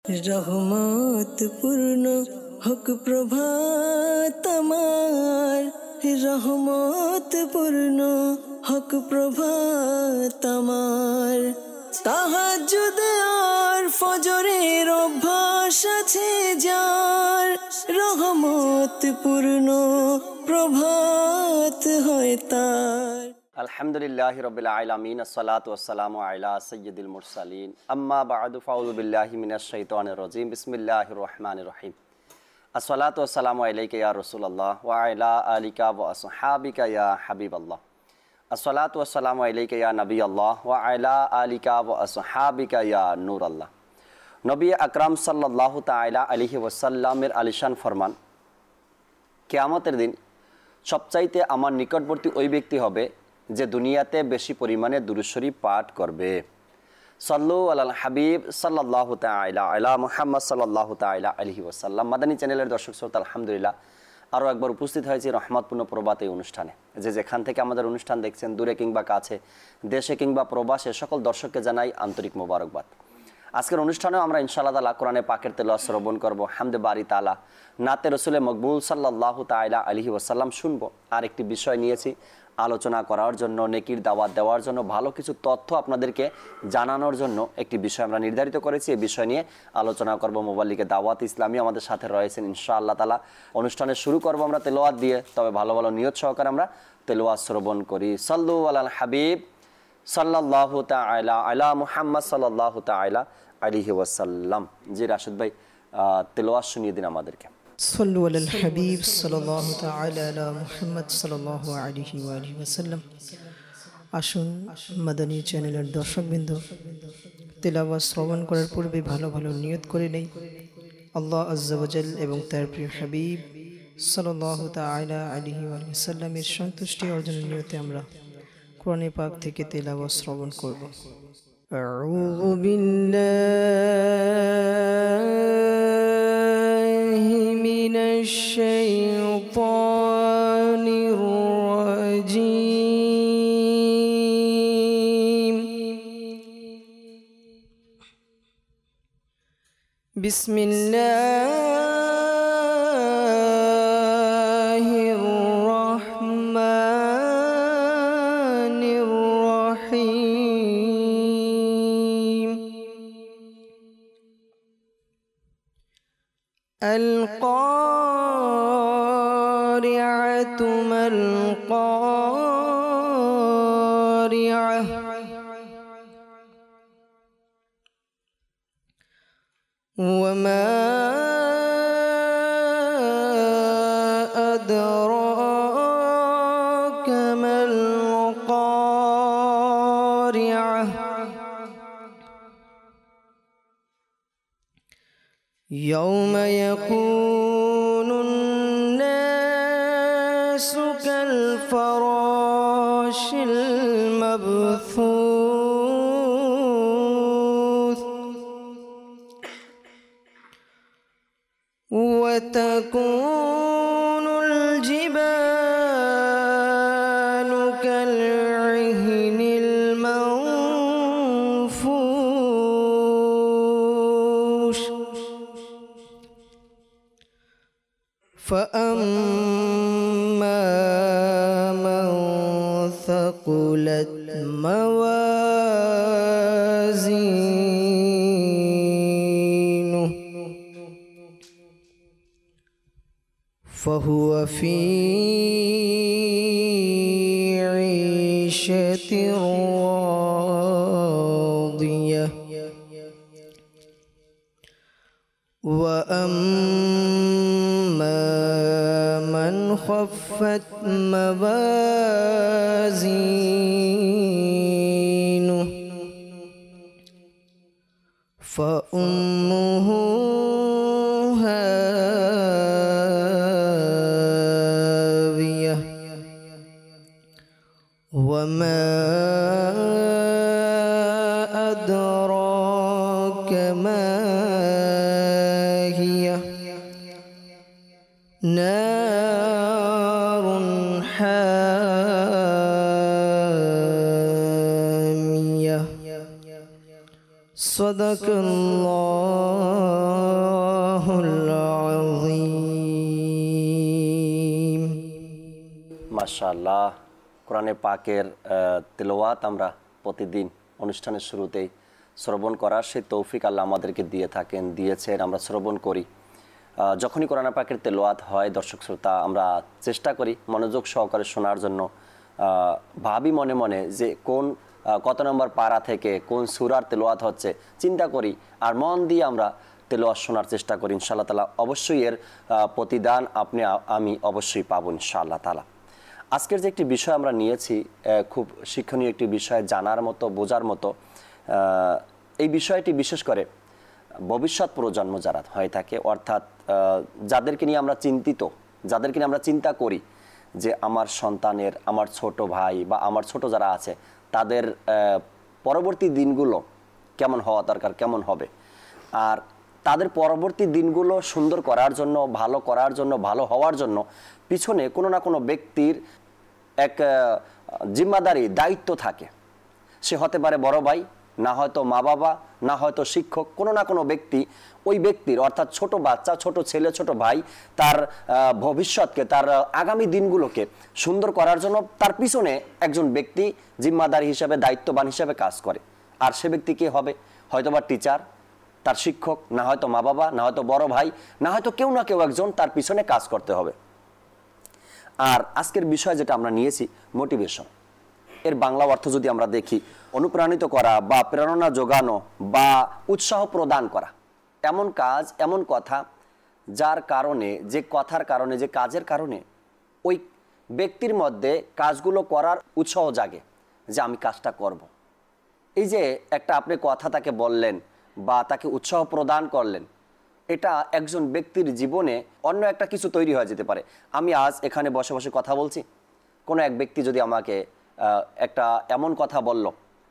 রহমত পূর্ণ হক প্রভাত আমার, রহমত পূর্ণ হক প্রভাত আমার। তাহাজ্জুদ আর ফজরের অভ্যাস আছে যার, রহমত পূর্ণ প্রভাত হয় তার। আলহামদুলিল্লাহি রাব্বিল আলামিন, আসসালাতু ওয়াসসালামু আলা সাইয়্যিদিল মুরসালিন, আম্মা বা'দু, ফাউযু বিল্লাহি মিনাশ শাইতানির রাজীম, বিসমিল্লাহির রহমানির রহিম। আসসালাতু ওয়াসসালামু আলাইকা ইয়া রাসূলুল্লাহ ওয়া আলা আলিকা ওয়া আসহাবিকা ইয়া হাবিবাল্লাহ। আসসালাতু ওয়াসসালামু আলাইকা ইয়া নবিয়াল্লাহ ওয়া আলা আলিকা ওয়া আসহাবিকা ইয়া নূরাল্লাহ। নবী আকরাম সাল্লাল্লাহু তাআলা আলাইহি ওয়াসাল্লামের আলিশান ফরমান, কিয়ামতের দিন সবচাইতে আমার নিকটবর্তী ওই ব্যক্তি হবে যে দুনিয়াতে বেশি পরিমাণে দুরূদ শরীফ পাঠ করবে। সাল্লু আলাল হাবিব সাল্লাল্লাহু তাআলা আলা মুহাম্মদ সাল্লাল্লাহু তাআলা আলাইহি ওয়াসাল্লাম। মাদানী চ্যানেলের দর্শক শ্রোতা, আলহামদুলিল্লাহ আরও একবার উপস্থিত হয়েছি রহমতপূর্ণ প্রভাত এই অনুষ্ঠানে। যে যেখান থেকে আমাদের অনুষ্ঠান দেখছেন, দূরে কিংবা কাছে, দেশে কিংবা প্রবাসে, সকল দর্শককে জানাই আন্তরিক মোবারকবাদ। আজকের অনুষ্ঠানেও আমরা ইনশাআল্লাহ তাআলা কোরআনে পাকের তেলাওয়াত শ্রবণ করব, হামদে বারি তাআলা, নাতে রসুলে মকবুল সাল্লাল্লাহু তাআলা আলাইহি ওয়াসাল্লাম শুনবো। আর একটি বিষয় নিয়েছি আলোচনা করার জন্য, নেকির দাওয়াত দেওয়ার জন্য, ভালো কিছু তথ্য আপনাদেরকে জানানোর জন্য একটি বিষয় আমরা নির্ধারিত করেছি। এই বিষয় নিয়ে আলোচনা করব। মোবাইল লিগে দাওয়াত ইসলামী আমাদের সাথে রয়েছেন ইনশাআল্লাহ তাআলা। অনুষ্ঠানে শুরু করব আমরা তেলাওয়াত দিয়ে, তবে ভালো ভালো নিয়ত সহকারে আমরা তেলাওয়াত শ্রবণ করি। সাল্লু আলাল হাবিব সাল্লাল্লাহু তাআলা আলা মুহাম্মদ সাল্লাল্লাহু তাআলা আলাইহি ওয়াসাল্লাম। জি রাশিদ ভাই, তেলাওয়াত শুনিয়ে দিন আমাদেরকে। সাল্লু আলাল হাবিব সাল্লাল্লাহু তাআলা আলা মুহাম্মদ সাল্লাল্লাহু আলাইহি ওয়া আলিহি ওয়াসাল্লাম। আসুন মাদানী চ্যানেলের দর্শকবৃন্দ, তেলাওয়াত শ্রবণ করার পূর্বে ভালো ভালো নিয়ত করে নেই আল্লাহ আজ্জা ওয়া জাল এবং তার প্রিয় হাবিব সাল্লাল্লাহু তাআলা আলাইহি ওয়া আলিহি ওয়াসাল্লামের সন্তুষ্টি অর্জনের নিয়তে আমরা কোরআন পাক থেকে তেলাওয়াত শ্রবণ করব। আউযু বিল্লাহি মিনাশ শাইতানির রাজীম। বিসমিল্লাহির রহমানির রহিম। আল কারিআতু মাল কারিআহ। وما أدراك ما القارعة. يوم يكون الناس كالفراش المبثوث وتكون الجبال كالعهن المنفوش. فأما من ثقلت موازينه فهو في عيشة راضية. وأما من خفت موازينه فأمه هاوية. وما أدراك ما هي. نار حامية. صدق الله العظيم মাশাআল্লাহ, কোরআনে পাকের তেলাওয়াত আমরা প্রতিদিন অনুষ্ঠানের শুরুতেই শ্রবণ করার সেই তৌফিক আল্লাহ আমাদেরকে দিয়ে থাকেন, দিয়েছেন, আমরা শ্রবণ করি। যখনই কোরআনে পাকের তেলাওয়াত হয় দর্শক শ্রোতা, আমরা চেষ্টা করি মনোযোগ সহকারে শোনার জন্য। ভাবি মনে মনে যে কত নম্বর পারা থেকে কোন সূরার তেলাওয়াত হচ্ছে চিন্তা করি, আর মন দিয়ে আমরা তেলাওয়াত শোনার চেষ্টা করি। ইনশাআল্লাহ তাআলা অবশ্যই এর প্রতিদান আমি অবশ্যই পাবো ইনশাআল্লাহ তাআলা। আজকের যে একটি বিষয় আমরা নিয়েছি, খুব শিক্ষণীয় একটি বিষয়, জানার মতো, বোঝার মতো। এই বিষয়টি বিশেষ করে ভবিষ্যৎ প্রজন্ম যারা হয়ে থাকে, অর্থাৎ যাদেরকে নিয়ে আমরা চিন্তিত, যাদেরকে নিয়ে আমরা চিন্তা করি যে আমার সন্তানের, আমার ছোট ভাই বা আমার ছোট যারা আছে তাদের পরবর্তী দিনগুলো কেমন হওয়া দরকার, কেমন হবে, আর তাদের পরবর্তী দিনগুলো সুন্দর করার জন্য, ভালো করার জন্য, ভালো হওয়ার জন্য পিছনে কোনো না কোনো ব্যক্তির এক জিম্মাদারি, দায়িত্ব থাকে। সে হতে পারে বড় ভাই, না হয়তো মা বাবা, না হয়তো শিক্ষক, কোনো না কোনো ব্যক্তি ওই ব্যক্তির, অর্থাৎ ছোট বাচ্চা, ছোট ছেলে, ছোট ভাই, তার ভবিষ্যৎকে, তার আগামী দিনগুলোকে সুন্দর করার জন্য তার পিছনে একজন ব্যক্তি জিম্মাদারি হিসেবে, দায়িত্ববান হিসেবে কাজ করে। আর সে ব্যক্তি কে হবে? হয়তোবা টিচার, তার শিক্ষক, না হয়তো মা বাবা, না হয়তো বড় ভাই, না হয়তো কেউ না কেউ একজন তার পিছনে কাজ করতে হবে। আর আজকের বিষয় যেটা আমরা নিয়েছি, মোটিভেশন। এর বাংলা অর্থ যদি আমরা দেখি, অনুপ্রাণিত করা বা প্রেরণা যোগানো বা উৎসাহ প্রদান করা। এমন কাজ, এমন কথা যার কারণে, যে কথার কারণে, যে কাজের কারণে ওই ব্যক্তির মধ্যে কাজগুলো করার উৎসাহ জাগে যে আমি কাজটা করব। এই যে একটা আপনি কথা তাকে বললেন বা তাকে উৎসাহ প্রদান করলেন, এটা একজন ব্যক্তির জীবনে অন্য একটা কিছু তৈরি হয়ে যেতে পারে। আমি আজ এখানে বসে বসে কথা বলছি, কোনো এক ব্যক্তি যদি আমাকে একটা এমন কথা বলল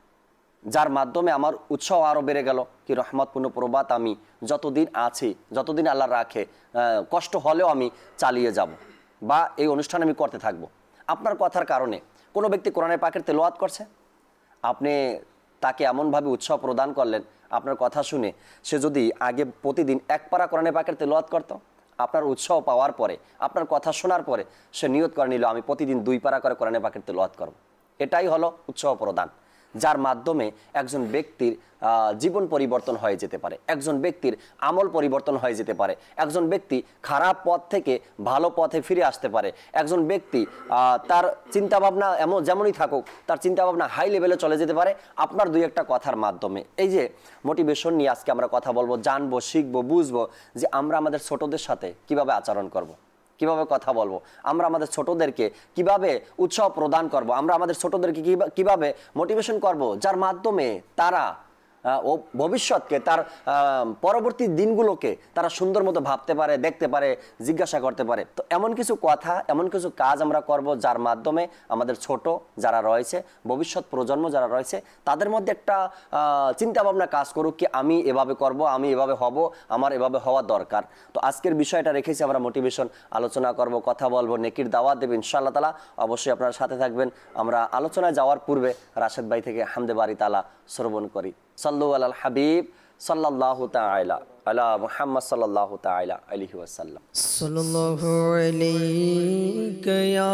যার মাধ্যমে আমার উৎসাহ আরও বেড়ে গেল, কি রহমতপূর্ণ প্রবাদ, আমি যতদিন আছি, যতদিন আল্লাহ রাখে, কষ্ট হলেও আমি চালিয়ে যাব বা এই অনুষ্ঠান আমি করতে থাকব। আপনার কথার কারণে কোনো ব্যক্তি কোরআনের পাকের তেলাওয়াত করছে, আপনি তাকে এমনভাবে উৎসাহ প্রদান করলেন, আপনার কথা শুনে সে যদি আগে প্রতিদিন এক পারা কোরআনের পাকের তেলাওয়াত করত, আপনার উৎসাহ পাওয়ার পরে, আপনার কথা শোনার পরে সে নিয়ত করে নিল আমি প্রতিদিন 2 পারা করে কোরআনের পাকের তেলাওয়াত করব। এটাই হলো উৎসাহ প্রদান, যার মাধ্যমে একজন ব্যক্তির জীবন পরিবর্তন হয়ে যেতে পারে, একজন ব্যক্তির আমল পরিবর্তন হয়ে যেতে পারে, একজন ব্যক্তি খারাপ পথ থেকে ভালো পথে ফিরে আসতে পারে, একজন ব্যক্তি তার চিন্তাভাবনা যেমনই থাকুক, তার চিন্তাভাবনা হাই লেভেলে চলে যেতে পারে আপনার 2-1টা কথার মাধ্যমে। এই যে মোটিভেশন নিয়ে আজকে আমরা কথা বলবো, জানবো, শিখবো, বুঝবো যে আমরা আমাদের ছোটদের সাথে কিভাবে আচরণ করব, কিভাবে কথা বলবো, আমরা আমাদের ছোটদেরকে কিভাবে উৎসাহ প্রদান করব, আমরা আমাদের ছোটদেরকে কিভাবে মোটিভেশন করব, যার মাধ্যমে তারা ও ভবিষ্যৎকে, তার পরবর্তী দিনগুলোকে তারা সুন্দর মতো ভাবতে পারে, দেখতে পারে, জিজ্ঞাসা করতে পারে। তো এমন কিছু কথা, এমন কিছু কাজ আমরা করব যার মাধ্যমে আমাদের ছোট যারা রয়েছে, ভবিষ্যৎ প্রজন্ম যারা রয়েছে, তাদের মধ্যে একটা চিন্তাভাবনা কাজ করুক কি আমি এভাবে করব, আমি এভাবে হব, আমার এভাবে হওয়া দরকার। তো আজকের বিষয়টা রেখেছি আমরা মোটিভেশন, আলোচনা করব, কথা বলবো, নেকির দাওয়াত দেব ইনশাআল্লাহ তাআলা। অবশ্যই আপনারা সাথে থাকবেন। আমরা আলোচনায় যাওয়ার পূর্বে রাশেদ ভাই থেকে হামদে বারি তাআলা শ্রবণ করি। সাল্লু আলাল হাবিব সাল্লাল্লাহু তাআলা আলা মুহাম্মদ সাল্লাল্লাহু তাআলা আলাইহি ওয়াসাল্লাম। সাল্লাল্লাহু আলাইকা ইয়া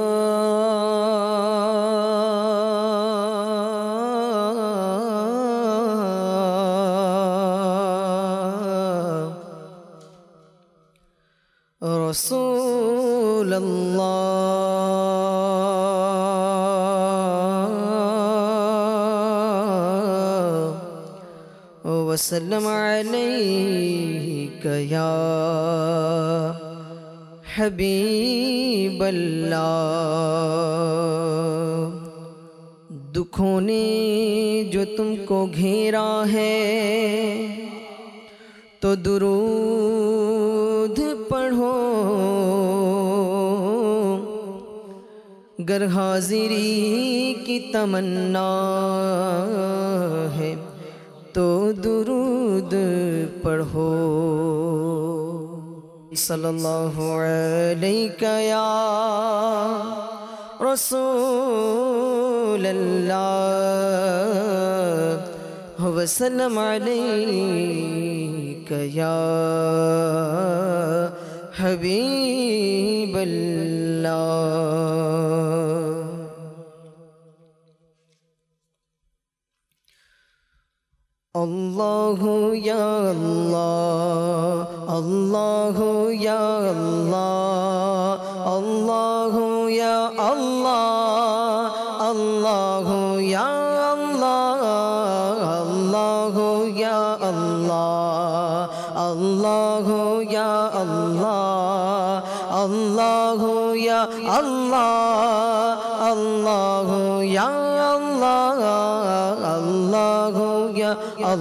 রাসূলুল্লাহ وسلم عليك يا حبيب الله। दुखों ने जो तुमको घेरा है तो दुरूद पढ़ो, गर हाजिरी की तमन्ना है तो दुरूद पढ़ो। सल्लल्लाहु अलैका या रसूल अल्लाह वसल्लम अलैका का या हबीबल्लाह। अल्लाहु या अल्लाह, अल्लाहु या अल्लाह, अल्लाहु या अल्लाह, अल्लाहु या अल्लाह, अल्लाहु या अल्लाह, अल्लाहु या अल्लाह, अल्लाहु या अल्लाह, अल्लाहु या अल्लाह, अल्लाहु या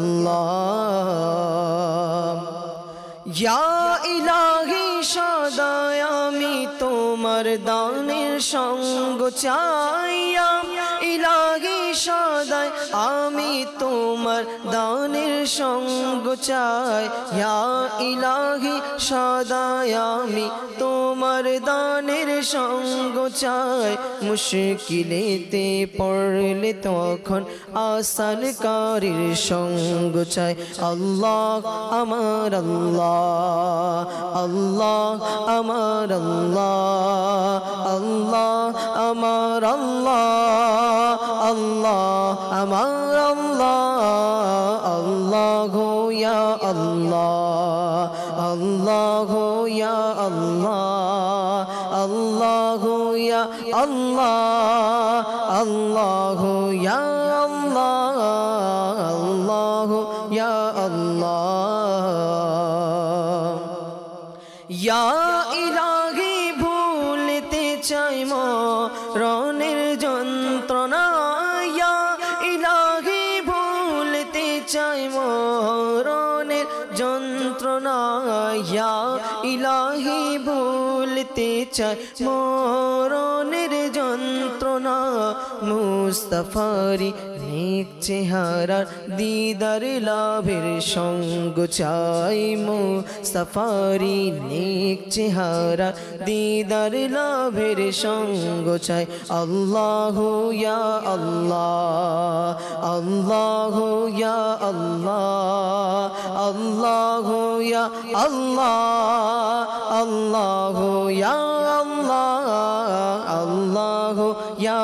अल्लाह। या इलाही सदाय आमी तोमार दानेर संग चाই, या इलाही सदाय आमी तोमार दानेर संग चाই, या इलाही सदाय आमी तोमार दानेर संग चाই। मुश्किलेते पड़ले तखन आसानकारीर संग चाই। अल्लाह आमार अल्लाह, अल्लाह आमार अल्लाह, अल्लाह आमार अल्लाह, अल्लाह आमार अल्लाह, अल्लाहु या अल्लाह, अल्लाहु या अल्लाह, अल्लाहु या अल्लाह, अल्लाहु या अल्लाह, अल्लाहु या अल्लाह। या इलाही भूलते चाই মরণের যন্ত্রণা, या इलाही भूलते চাই মরণের যন্ত্রণা, या इलाही भूलते চাই মরণের যন্ত্রণা। মুস্তাফারি নেক চেহারার দিদার লাভের সঙ্গ চাই, মুস্তাফারি নেক চেহারা দিদার লাভের সঙ্গ চাই। আল্লাহু ইয়া আল্লাহ, আল্লাহু ইয়া আল্লাহ, আল্লাহু ইয়া আল্লাহ, আল্লাহু ইয়া আল্লাহ, আল্লাহু ইয়া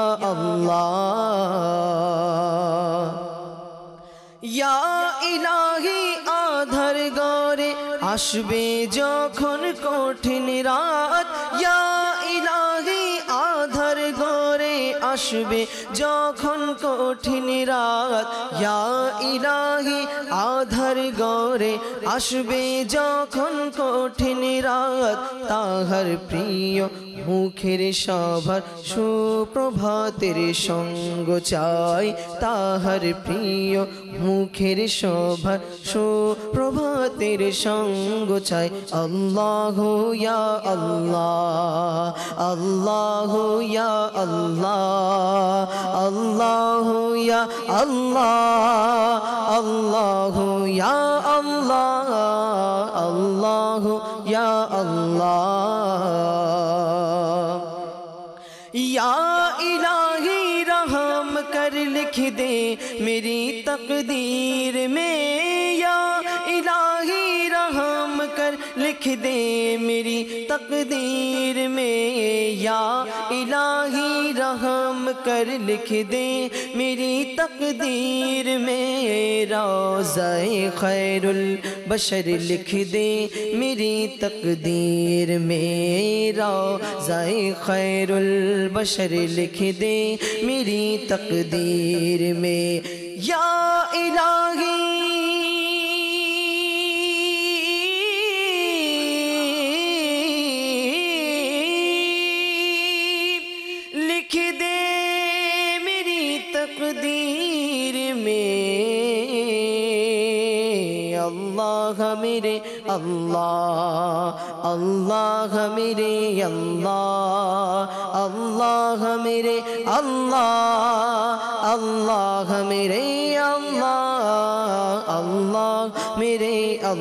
আল্লাহ। या इलाही आधार गरे आसबे जखन कठिन रात, या इलाही आधार गरे आसबे जखन कठिन रात, या इलाही आधार गरे आसबे जखन कठिन रात। ताहार प्रिय मुखेर सभार सुप्रभातेर संग चाই, ताहार प्रिय मुखेर सभार सुप्रभातेर संग चाই। अल्लाहु या अल्लाह, अल्लाहु या अल्लाह, अल्लाहु या अल्लाह, अल्लाहु या अल्लाह, अल्लाहु या अल्लाह। या इलाही रहम कर लिख दे मेरी तकदीर में, या इलाही रहम कर लिख दे मेरी तकदीर में, या इलाही रहम कर लिख दे मेरी तकदीर में। रोज़ाए खैरुल बशर लिख दे मेरी तकदीर में, रोज़ाए खैरुल बशर लिख दे मेरी तकदीर में। या इलाही लिख दे मेरी तकदीर में। अल्लाह मेरे अल्लाह, अल्लाह मेरे अल्लाह, अल्लाह मेरे अल्लाह, अल्लाह मेरे अल्लाह, अल्लाह मेरे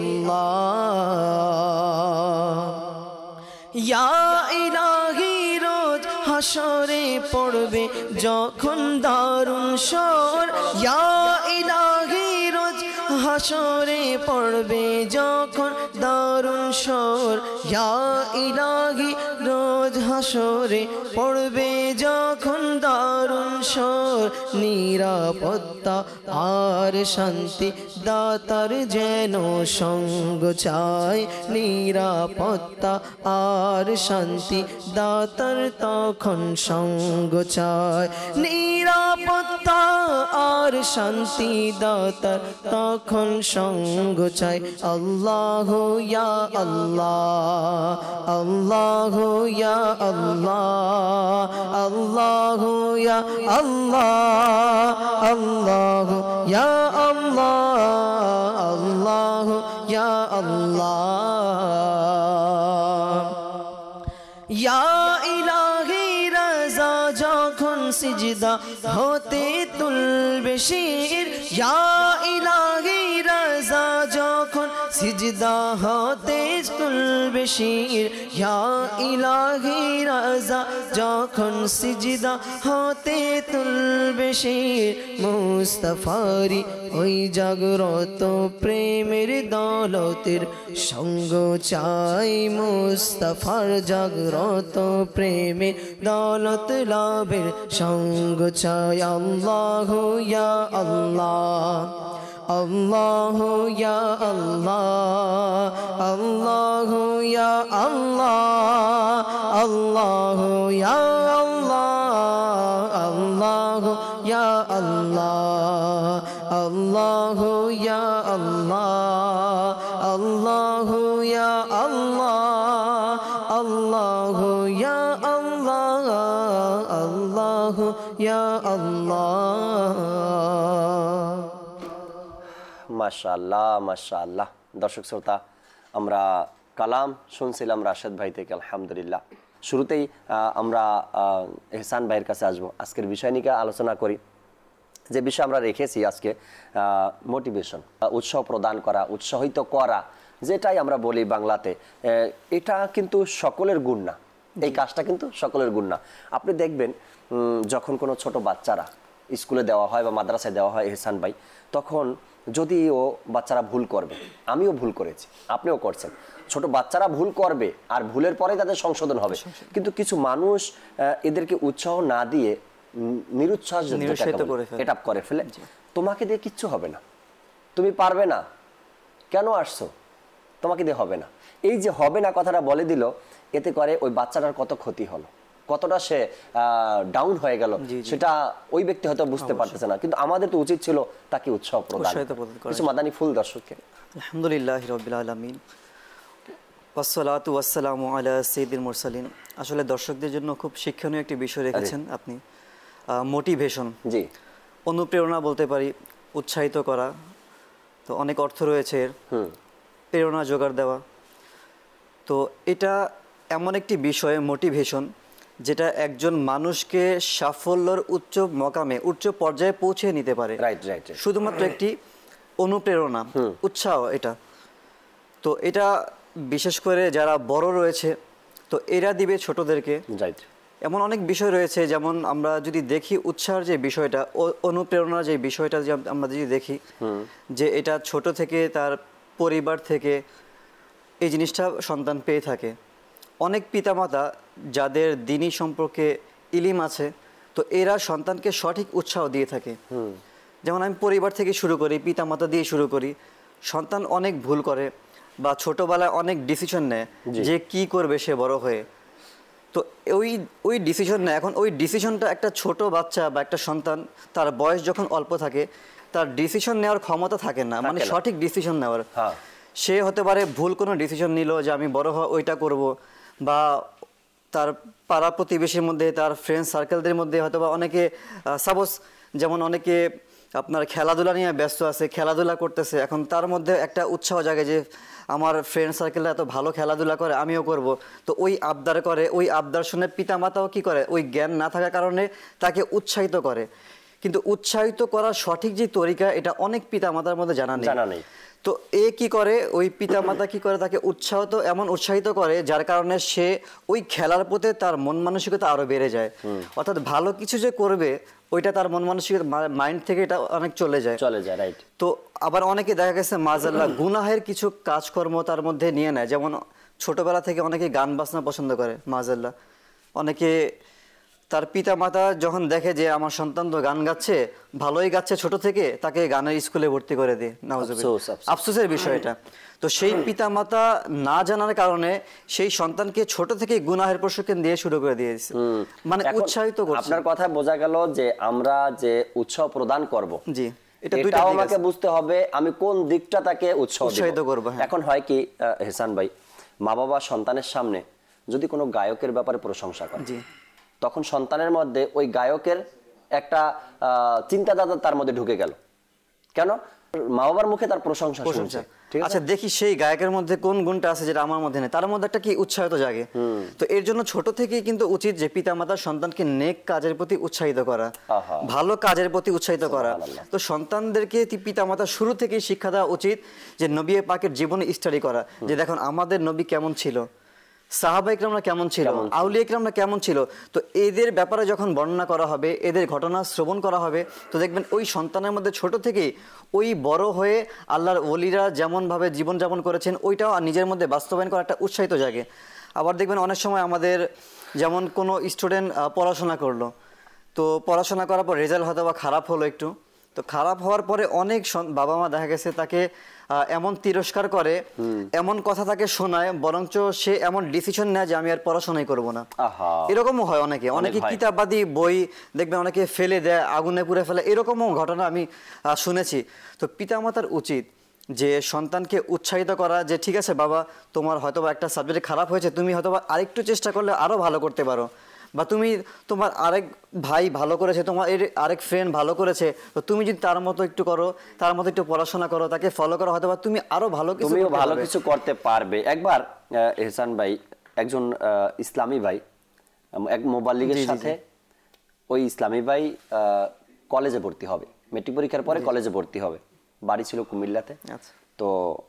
अल्लाह। या इलाही रोज হাসরে পড়বে যখন দারুণ সর, ইয়া ইলাহি রোজ হাসরে পড়বে যখন দারুণ স্বর ইয়া ইলাহি রোজ হাসরে পড়বে যখন দারুণ স্বর নিরাপত্তা আর শান্তি দাতার যেন সঙ্গ চাই নিরাপত্তা আর শান্তি দাতার তখন সঙ্গ চাই নিরাপত্তা আর শান্তি দাতার তখন সঙ্গ চাই আল্লাহ ইয়া আল্লাহ আল্লাহ ইয়া আল্লাহ আল্লাহ ইয়া আল্লাহ আল্লাহ ইয়া আল্লাহ আল্লাহ ইয়া আল্লাহ ইয়া ইলাহি রাজা যখন সিজদা হতে তুলবে শির ইয়া ইলাহি রাজা যখন সিজদা হতে তুলবে শির ইয়া ইলাহি রাজা যখন সিজদা হতে তুলবে শির মুস্তাফারি ওই জাগ্রত প্রেমের দৌলতের সঙ্গ চাই মুস্তাফার জাগ্রত প্রেমের দৌলত লাভের সঙ্গ চাই আল্লাহ ইয়া আল্লাহ আল্লাহ ইয়া আল্লাহ আল্লাহ ইয়া আল্লাহ আল্লাহ ইয়া আল্লাহ আল্লাহ ইয়া আল্লাহ আল্লাহ ইয়া আল্লাহ আল্লাহ ইয়া আল্লাহ আল্লাহ ইয়া আল্লাহ আল্লাহ ইয়া আল্লাহ মাশাআল্লাহ মাশাআল্লাহ। দর্শক শ্রোতা, আমরা কালাম শুনছিলাম রাশেদ ভাই থেকে, আলহামদুলিল্লাহ। শুরুতেই আমরা এহসান ভাইয়ের কাছে আসবো, আজকের বিষয় নিয়ে আলোচনা করি। যে বিষয় আমরা রেখেছি আজকে মোটিভেশন, উৎসাহ প্রদান করা, উৎসাহিত করা, যেটাই আমরা বলি বাংলাতে, এটা কিন্তু সকলের গুণ না, এই কাজটা কিন্তু সকলের গুণ না। আপনি দেখবেন যখন কোনো ছোট বাচ্চারা স্কুলে দেওয়া হয় বা মাদ্রাসায় দেওয়া হয় এহসান ভাই, তখন যদি ও বাচ্চারা ভুল করবে, আমিও ভুল করেছি, আপনিও করছেন, ছোট বাচ্চারা ভুল করবে আর ভুলের পরে তাদের সংশোধন হবে, কিন্তু কিছু মানুষ এদেরকে উৎসাহ না দিয়ে নিরুৎসাহ এটা করে ফেলে, তোমাকে দিয়ে কিচ্ছু হবে না, তুমি পারবে না, কেন আসছো, তোমাকে দিয়ে হবে না। এই যে হবে না কথাটা বলে দিল, এতে করে ওই বাচ্চাটার কত ক্ষতি হলো, কতটা সে ডাউন হয়ে গেল, সেটা ওই ব্যক্তি হয়তো বুঝতে পারতেছে না, কিন্তু আমাদের তো উচিত ছিল তাকে উৎসাহ প্রদান। কিছু মাদানী ফুল দর্শককে। আলহামদুলিল্লাহি রাব্বিল আলামিন ওয়াসসালাতু ওয়াসসালামু আলা সাইয়্যিদিল মুরসালিন। আসলে দর্শকদের জন্য খুব শিক্ষণীয় একটি বিষয় রেখেছেন আপনি, মোটিভেশন। জি, অনুপ্রেরণা বলতে পারি, উৎসাহিত করা, তো অনেক অর্থ রয়েছে এর, প্রেরণা জোগাড় দেওয়া। তো এটা এমন একটি বিষয় মোটিভেশন, যেটা একজন মানুষকে সাফল্যের উচ্চ মকামে, উচ্চ পর্যায়ে পৌঁছে নিতে পারে। শুধুমাত্র একটি অনুপ্রেরণা, উৎসাহ এটা। তো এটা বিশেষ করে যারা বড় রয়েছে, তো এরা দিবে ছোটদেরকে। এমন অনেক বিষয় রয়েছে, যেমন আমরা যদি দেখি উৎসাহের যে বিষয়টা, অনুপ্রেরণার যে বিষয়টা আমরা যদি দেখি, যে এটা ছোট থেকে তার পরিবার থেকে এই জিনিসটা সন্তান পেয়ে থাকে। অনেক পিতামাতা যাদের দ্বীনি সম্পর্কে ইলিম আছে, তো এরা সন্তানকে সঠিক উৎসাহ দিয়ে থাকে। যেমন আমি পরিবার থেকে শুরু করি, পিতামাতা দিয়ে শুরু করি। সন্তান অনেক ভুল করে বা ছোটবেলায় অনেক ডিসিশন নেয় যে কি করবে সে বড় হয়ে, তো ওই ডিসিশন নেয়। এখন ওই ডিসিশনটা একটা ছোট বাচ্চা বা একটা সন্তান, তার বয়স যখন অল্প থাকে, তার ডিসিশন নেওয়ার ক্ষমতা থাকে না, মানে সঠিক ডিসিশন নেওয়ার। সে হতে পারে ভুল কোনো ডিসিশন নিল যে আমি বড় হওয়া ওইটা করব, বা তার পাড়া প্রতিবেশীর মধ্যে, তার ফ্রেন্ড সার্কেলদের মধ্যে হয়তো বা অনেকে সাপোজ, যেমন অনেকে আপনার খেলাধুলা নিয়ে ব্যস্ত আছে, খেলাধুলা করতেছে, এখন তার মধ্যে একটা উৎসাহ জাগে যে আমার ফ্রেন্ড সার্কেলরা এত ভালো খেলাধুলা করে, আমিও করব। তো ওই আবদার করে, ওই আবদার শুনে পিতামাতাও কি করে, ওই জ্ঞান না থাকার কারণে তাকে উৎসাহিত করে। কিন্তু উৎসাহিত করার সঠিক যে তরিকা, এটা অনেক পিতামাতার মধ্যে জানা নেই। তো এ কি করে, ওই পিতামাতা কি করে, তাকে এমন উৎসাহিত করে যার কারণে সে ওই খেলার প্রতি তার মন মানসিকতা আরো বেড়ে যায়। অর্থাৎ ভালো কিছু যে করবে, ওইটা তার মন মানসিকতা মাইন্ড থেকে এটা অনেক চলে যায়, রাইট। তো আবার অনেকে দেখা গেছে মাজাল্লাহ গুনাহের কিছু কাজকর্ম তার মধ্যে নিয়ে নেয়, যেমন ছোটবেলা থেকে অনেকে গান বাজনা পছন্দ করে মাজাল্লাহ, অনেকে তার পিতা মাতা যখন দেখে যে আমার সন্তান তো গান গাচ্ছে, ভালোই গাচ্ছে ছোট থেকে, তাকে গানের স্কুলে ভর্তি করে দেয়, নাউজুবিল্লাহ, আফসোসের বিষয় এটা। তো সেই পিতা মাতা না জানার কারণে সেই সন্তানকে ছোট থেকে গুনাহের প্রশিক্ষণ দিয়ে শুরু করে দিয়েছে, মানে উৎসাহিত করছে। আপনার কথা বোঝা গেল যে আমরা যে উৎসাহ প্রদান করব, জি, এটাও আমাকে বুঝতে হবে আমি কোন দিকটা তাকে উৎসাহিত করব। এখন হয় কি হেসান ভাই, মা বাবা সন্তানের সামনে যদি কোনো গায়কের ব্যাপারে প্রশংসা করে, তখন সন্তানের মধ্যে ওই গায়কের একটা চিন্তাধারা তার মধ্যে ঢুকে গেল, কেন মা বাবার মুখে তার প্রশংসা শুনছে। আচ্ছা দেখি সেই গায়কের মধ্যে কোন গুণটা আছে যেটা আমার মধ্যে নেই, তার মধ্যে একটা কি উৎসাহিত জাগে। তো এর জন্য ছোট থেকেই কিন্তু উচিত যে পিতামাতার সন্তানকে নেক কাজের প্রতি উৎসাহিত করা, ভালো কাজের প্রতি উৎসাহিত করা। তো সন্তানদেরকে পিতামাতা শুরু থেকেই শিক্ষা দেওয়া উচিত যে নবী পাকের জীবনে স্টাডি করা, যে দেখুন আমাদের নবী কেমন ছিল, সাহাবা ইকরামরা কেমন ছিল, আউলিয়া ইকরামরা কেমন ছিল। তো এদের ব্যাপারে যখন বর্ণনা করা হবে, এদের ঘটনা শ্রবণ করা হবে, তো দেখবেন ওই সন্তানের মধ্যে ছোট থেকেই ওই বড় হয়ে আল্লাহর ওলিরা যেমনভাবে জীবনযাপন করেছেন ওইটাও নিজের মধ্যে বাস্তবায়ন করা একটা উৎসাহিত জাগে। আবার দেখবেন অনেক সময় আমাদের যেমন কোনো স্টুডেন্ট পড়াশোনা করলো, তো পড়াশোনা করার পর রেজাল্ট হয়তো বা খারাপ হলো একটু, তো খারাপ হওয়ার পরে অনেক বাবা মা দেখা গেছে তাকে এমন তিরস্কার করে, এমন কথা তাকে শোনায়, বরঞ্চ সে এমন ডিসিশন নেয় যে আমি আর পড়াশোনাই করব না। এরকমও হয় অনেকে কিতাবাদি বই দেখবেন অনেকে ফেলে দেয়, আগুনে পুড়ে ফেলে, এরকমও ঘটনা আমি শুনেছি। তো পিতামাতার উচিত যে সন্তানকে উৎসাহিত করা যে ঠিক আছে বাবা, তোমার হয়তোবা একটা সাবজেক্ট খারাপ হয়েছে, তুমি হয়তোবা আরেকটু চেষ্টা করলে আরো ভালো করতে পারো, বা তুমি তোমার আরেক ভাই ভালো করেছে, তোমার আরেক ফ্রেন্ড ভালো করেছে, তো তুমি যদি তার মতো একটু করো, তার মতো একটু পড়াশোনা করো, তাকে ফলো করো, হয়তো তুমি আরো ভালো কিছু করতে পারবে। একবার এহসান ভাই একজন ইসলামী ভাই এক মোবাল্লিগের সাথে, ওই ইসলামী ভাই কলেজে ভর্তি হবে, মেট্রিক পরীক্ষার পরে কলেজে ভর্তি হবে, বাড়ি ছিল কুমিল্লাতে। তো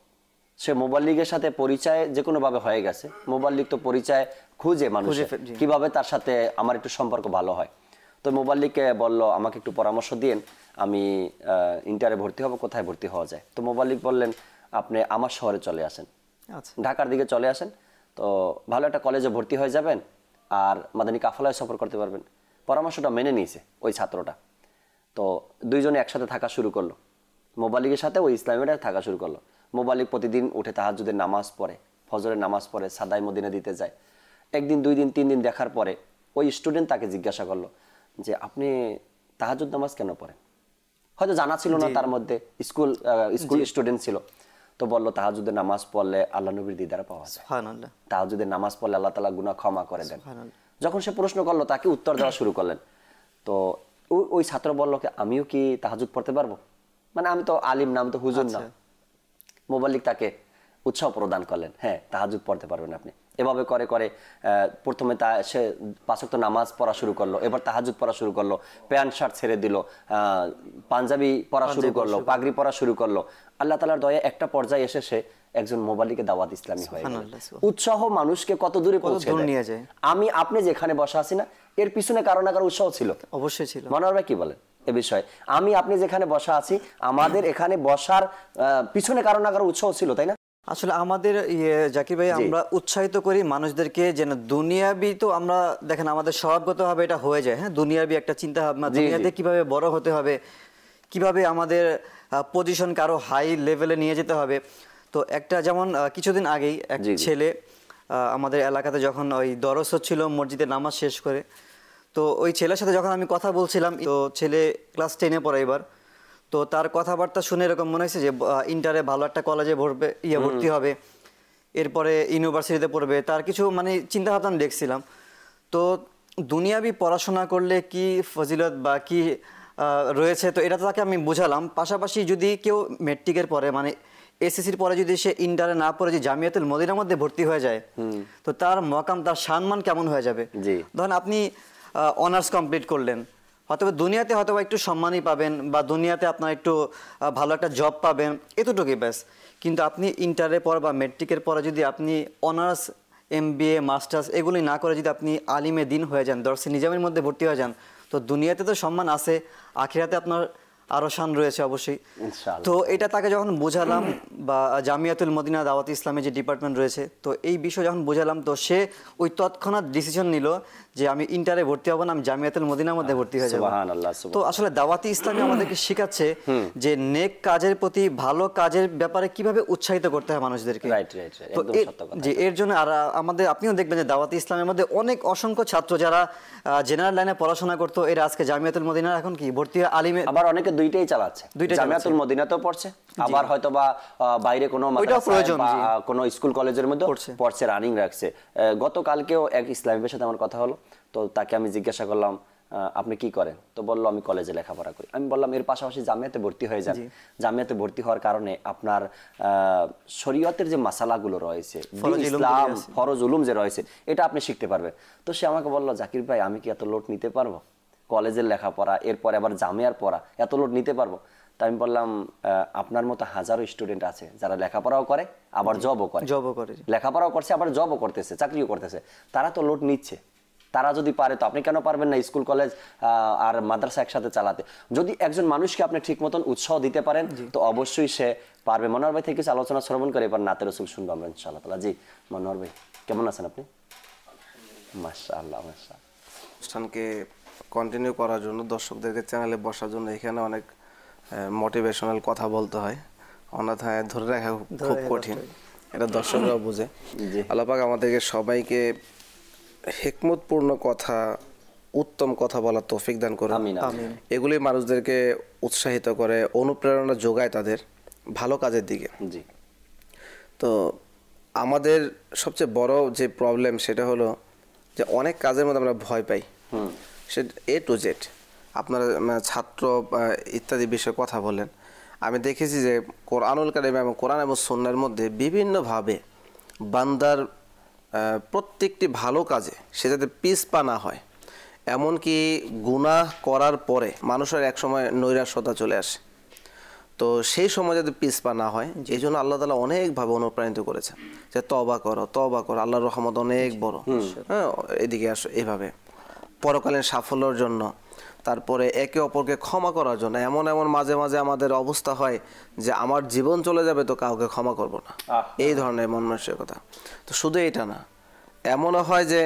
সে মোবাল্লিগের সাথে পরিচয় যে কোনো ভাবে হয়ে গেছে, মোবাল্লিগ তো পরিচয় খুঁজে মানুষ কিভাবে তার সাথে আমার একটু সম্পর্ক ভালো হয়। তো মোবাল্লিগকে বলল আমাকে একটু পরামর্শ দিন, আমি ইন্টারে ভর্তি হব, কোথায় ভর্তি হওয়া যায়। তো মোবাল্লিগ বললেন আপনি আমার শহরে চলে আসেন, ঢাকার দিকে চলে আসেন, তো ভালো একটা কলেজে ভর্তি হয়ে যাবেন আর মাদানী কাফেলায় সফর করতে পারবেন। পরামর্শটা মেনে নিয়েছে ওই ছাত্রটা। তো দুইজনে একসাথে থাকা শুরু করলো, মোবাল্লিগের সাথে ওই ইসলামীরা থাকা শুরু করলো। মোবাল্লিগ প্রতিদিন উঠে তাহাজ্জুদের নামাজ পড়ে, ফজরের নামাজ পড়ে, সাদাই মদিনা দিতে যায়। একদিন, 2 দিন, 3 দিন দেখার পরে ওই স্টুডেন্ট তাকে জিজ্ঞাসা করলো যে আপনি তাহাজ্জুদ নামাজ কেন পড়েন? হয়তো জানা ছিল না তার মধ্যে, স্কুল স্টুডেন্ট ছিল। তো বললো তাহাজ্জুদের নামাজ পড়লে আল্লাহ নবীর দিদার পাওয়া যায়, তাহাজ্জুদের নামাজ পড়লে আল্লাহ তাআলা গুনাহ ক্ষমা করে দেন। যখন সে প্রশ্ন করলো তাকে উত্তর দেওয়া শুরু করলেন। তো ওই ছাত্র বললো আমিও কি তাহাজ্জুদ পড়তে পারবো? মানে আমি তো আলিম না, আমি তো হুজুর না। মোবাল্লিগ তাকে উৎসাহ প্রদান করলেন, হ্যাঁ তাহাজ্জুদ পড়তে পারবেন আপনি। এভাবে করে করে প্রথমে সে 5 ওয়াক্ত নামাজ পড়া শুরু করলো, এবার তাহাজ্জুদ পড়া শুরু করলো, প্যান্ট শার্ট ছেড়ে দিল, পাঞ্জাবি পড়া শুরু করলো, পাগড়ি পড়া শুরু করলো। আল্লাহ তাআলার দয়া একটা পর্যায়ে এসে সে একজন মোবাল্লিগে দাওয়াত ইসলামী হয়ে গেল। উৎসাহ মানুষকে কত দূরে পৌঁছে নিয়ে যায়। আমি আপনি যেখানে বসা আছি না, এর পিছনে কারো না কারো উৎসাহ ছিল, অবশ্যই ছিল। মনোয়ার ভাই কি বলেন এ বিষয়ে? আমি আপনি যেখানে বসা আছি, আমাদের এখানে বসার পিছনে কারো না কারো উৎসাহ ছিল, তাই না? আসলে আমাদের জাকির ভাই আমরা উৎসাহিত করি মানুষদেরকে যেন দুনিয়াবি, তো আমরা দেখেন আমাদের স্বভাবগতভাবে এটা হয়ে যায়, হ্যাঁ দুনিয়াবি একটা চিন্তা ভাবনা, দুনিয়াতে কিভাবে বড় হতে হবে, কিভাবে আমাদের পজিশনকে আরো হাই লেভেলে নিয়ে যেতে হবে। তো একটা যেমন কিছুদিন আগেই এক ছেলে আমাদের এলাকাতে যখন ওই দরস হচ্ছিল মসজিদে নামাজ শেষ করে, তো ওই ছেলের সাথে যখন আমি কথা বলছিলাম, তো ছেলে ক্লাস 10-এ পড়ে এবার, তো তার কথাবার্তা শুনে এরকম মনে হয়েছে যে ইন্টারে ভালো একটা কলেজে ভর্তি হবে, এরপরে ইউনিভার্সিটিতে পড়বে, তার কিছু মানে চিন্তা ভাবনা দেখছিলাম। তো দুনিয়াবি পড়াশোনা করলে কি ফজিলত বা কি রয়েছে, তো এটা তো তাকে আমি বুঝালাম। পাশাপাশি যদি কেউ মেট্রিকের পরে মানে এসএসসির পরে যদি সে ইন্টারে না পড়ে যে জামিয়াতুল মদিনার মধ্যে ভর্তি হয়ে যায়, তো তার মাকাম, তার সম্মান কেমন হয়ে যাবে। ধরেন আপনি অনার্স কমপ্লিট করলেন, হয়তো দুনিয়াতে হয়তো একটু সম্মানই পাবেন, বা দুনিয়াতে আপনার একটু ভালো একটা জব পাবেন, এতটুকুই ব্যাস। কিন্তু আপনি ইন্টারের পর বা মেট্রিকের পরে যদি আপনি অনার্স, MBA, মাস্টার্স এগুলি না করে যদি আপনি আলিমে দিন হয়ে যান, দরসে নিজামের মধ্যে ভর্তি হয়ে যান, তো তো দুনিয়াতে তো সম্মান আছে, আখিরাতে আপনার আরো শান রয়েছে অবশ্যই। ইনশাআল্লাহ। তো এটা তাকে যখন বোঝালাম, বা জামিয়াতুল মদিনা দাওয়াত ইসলামে যে ডিপার্টমেন্ট রয়েছে, তো এই বিষয় যখন বোঝালাম, তো সে ওই তৎক্ষণাৎ ডিসিশন নিল যে আমি ইন্টারে ভর্তি হব না, আমি জামিয়াতুল মদিনার মধ্যে ভর্তি হয়ে যাব। সুবহানাল্লাহ। তো আসলে দাওয়াতি ইসলামে আমাদেরকে শেখাচ্ছে যে নেক কাজের প্রতি, ভালো কাজের ব্যাপারে কিভাবে উৎসাহিত করতে হয় মানুষদেরকে। রাইট রাইট, তো একদম সত্য কথা। যে এর জন্য আর আমাদের, আপনিও দেখবেন যে দাওয়াতি ইসলামের মধ্যে অনেক অসংখ্য ছাত্র যারা জেনারেল লাইনে পড়াশোনা করতো, এরা আজকে জামিয়াতুল মদিনার এখন কি ভর্তি হয়ে আলিমে, আবার অনেকে দুইটাই চালাচ্ছে, জামিয়াতুল মদিনাতেও পড়ছে, আবার হয়তো বা বাইরে কোনো মাদ্রাসায় বা কোনো স্কুল কলেজের মধ্যে পড়ছে, রানিং রাখছে। গতকালকেও এক ইসলামীর সাথে আমার কথা হলো, তো তাকে আমি জিজ্ঞাসা করলাম আপনি কি করেন, তো বললো আমি কলেজে লেখাপড়া করি। আমি বললাম এর পাশাপাশি জামিয়াতে ভর্তি হয়ে যান, জামিয়াতে ভর্তি হওয়ার কারণে আপনার শরীয়তের যে মাসালাগুলো রয়েছে, ইসলাম ফরজ উলুম যে রয়েছে, এটা আপনি শিখতে পারবেন। তো সে আমাকে বললো জাকির ভাই আমি কি এত লোড নিতে পারবো, কলেজের লেখাপড়া এরপরে আবার জামিয়ার পড়া, এত লোড নিতে পারবো? তাই আমি বললাম আপনার মতো হাজারো স্টুডেন্ট আছে যারা লেখাপড়াও করে আবার জবও করে, লেখাপড়াও করছে আবার জবও করতেছে, চাকরিও করতেছে, তারা তো লোড নিচ্ছে। তারা যদি পারে তো আপনি কেন পারবেন না স্কুল কলেজ আর মাদ্রাসা একসাথে চালাতে? যদি একজন মানুষকে আপনি ঠিক মতন উৎসাহ দিতে পারেন তো অবশ্যই সে পারবে। মনোহর ভাই থেকে কিছু আলোচনা শ্রবণ করে এবার নাতে রসুল শুনবো আমরা ইনশাআল্লাহ তাআলা। জি মনোহর ভাই কেমন আছেন আপনি? মাশাআল্লাহ মাশাআল্লাহ। অনুষ্ঠানকে কন্টিনিউ করার জন্য, দর্শকদেরকে চ্যানেলে বসার জন্য এখানে অনেক মোটিভেশনাল কথা বলতে হয়, অন্যথায় ধরে রাখা খুব কঠিন, এটা দর্শকরাও বুঝে। আল্লাহ পাক আমাদেরকে সবাইকে হিকমতপূর্ণ কথা, উত্তম কথা বলার তৌফিক দান করুন। এগুলি মানুষদেরকে উৎসাহিত করে, অনুপ্রেরণা যোগায় তাদের ভালো কাজের দিকে। তো আমাদের সবচেয়ে বড় যে প্রবলেম সেটা হলো যে অনেক কাজের মধ্যে আমরা ভয় পাই, সে এ টু জেড। আপনারা ছাত্র ইত্যাদি বিষয়ে কথা বলেন, আমি দেখেছি যে কোরআনুল কারীম এবং কোরআন এবং সুন্নাহর মধ্যে বিভিন্নভাবে বান্দার প্রত্যেকটি ভালো কাজে সে যাতে পিছপা না হয়, এমনকি গুনাহ করার পরে মানুষের একসময় নৈরাশ্যতা চলে আসে, তো সেই সময় যাতে পিছপা না হয়, এই জন্য আল্লাহ তাআলা অনেকভাবে অনুপ্রাণিত করেছেন যে তওবা করো, আল্লাহর রহমত অনেক বড়, হ্যাঁ এদিকে আসো, এইভাবে পরকালীন সাফল্যের জন্য, তারপরে একে অপরকে ক্ষমা করার জন্য। এমন মাঝে মাঝে আমাদের অবস্থা হয় যে আমার জীবন চলে যাবে তো কাউকে ক্ষমা করব না, এই ধরনের মন মানসিকতা। তো শুধু এটা না, এমনও হয় যে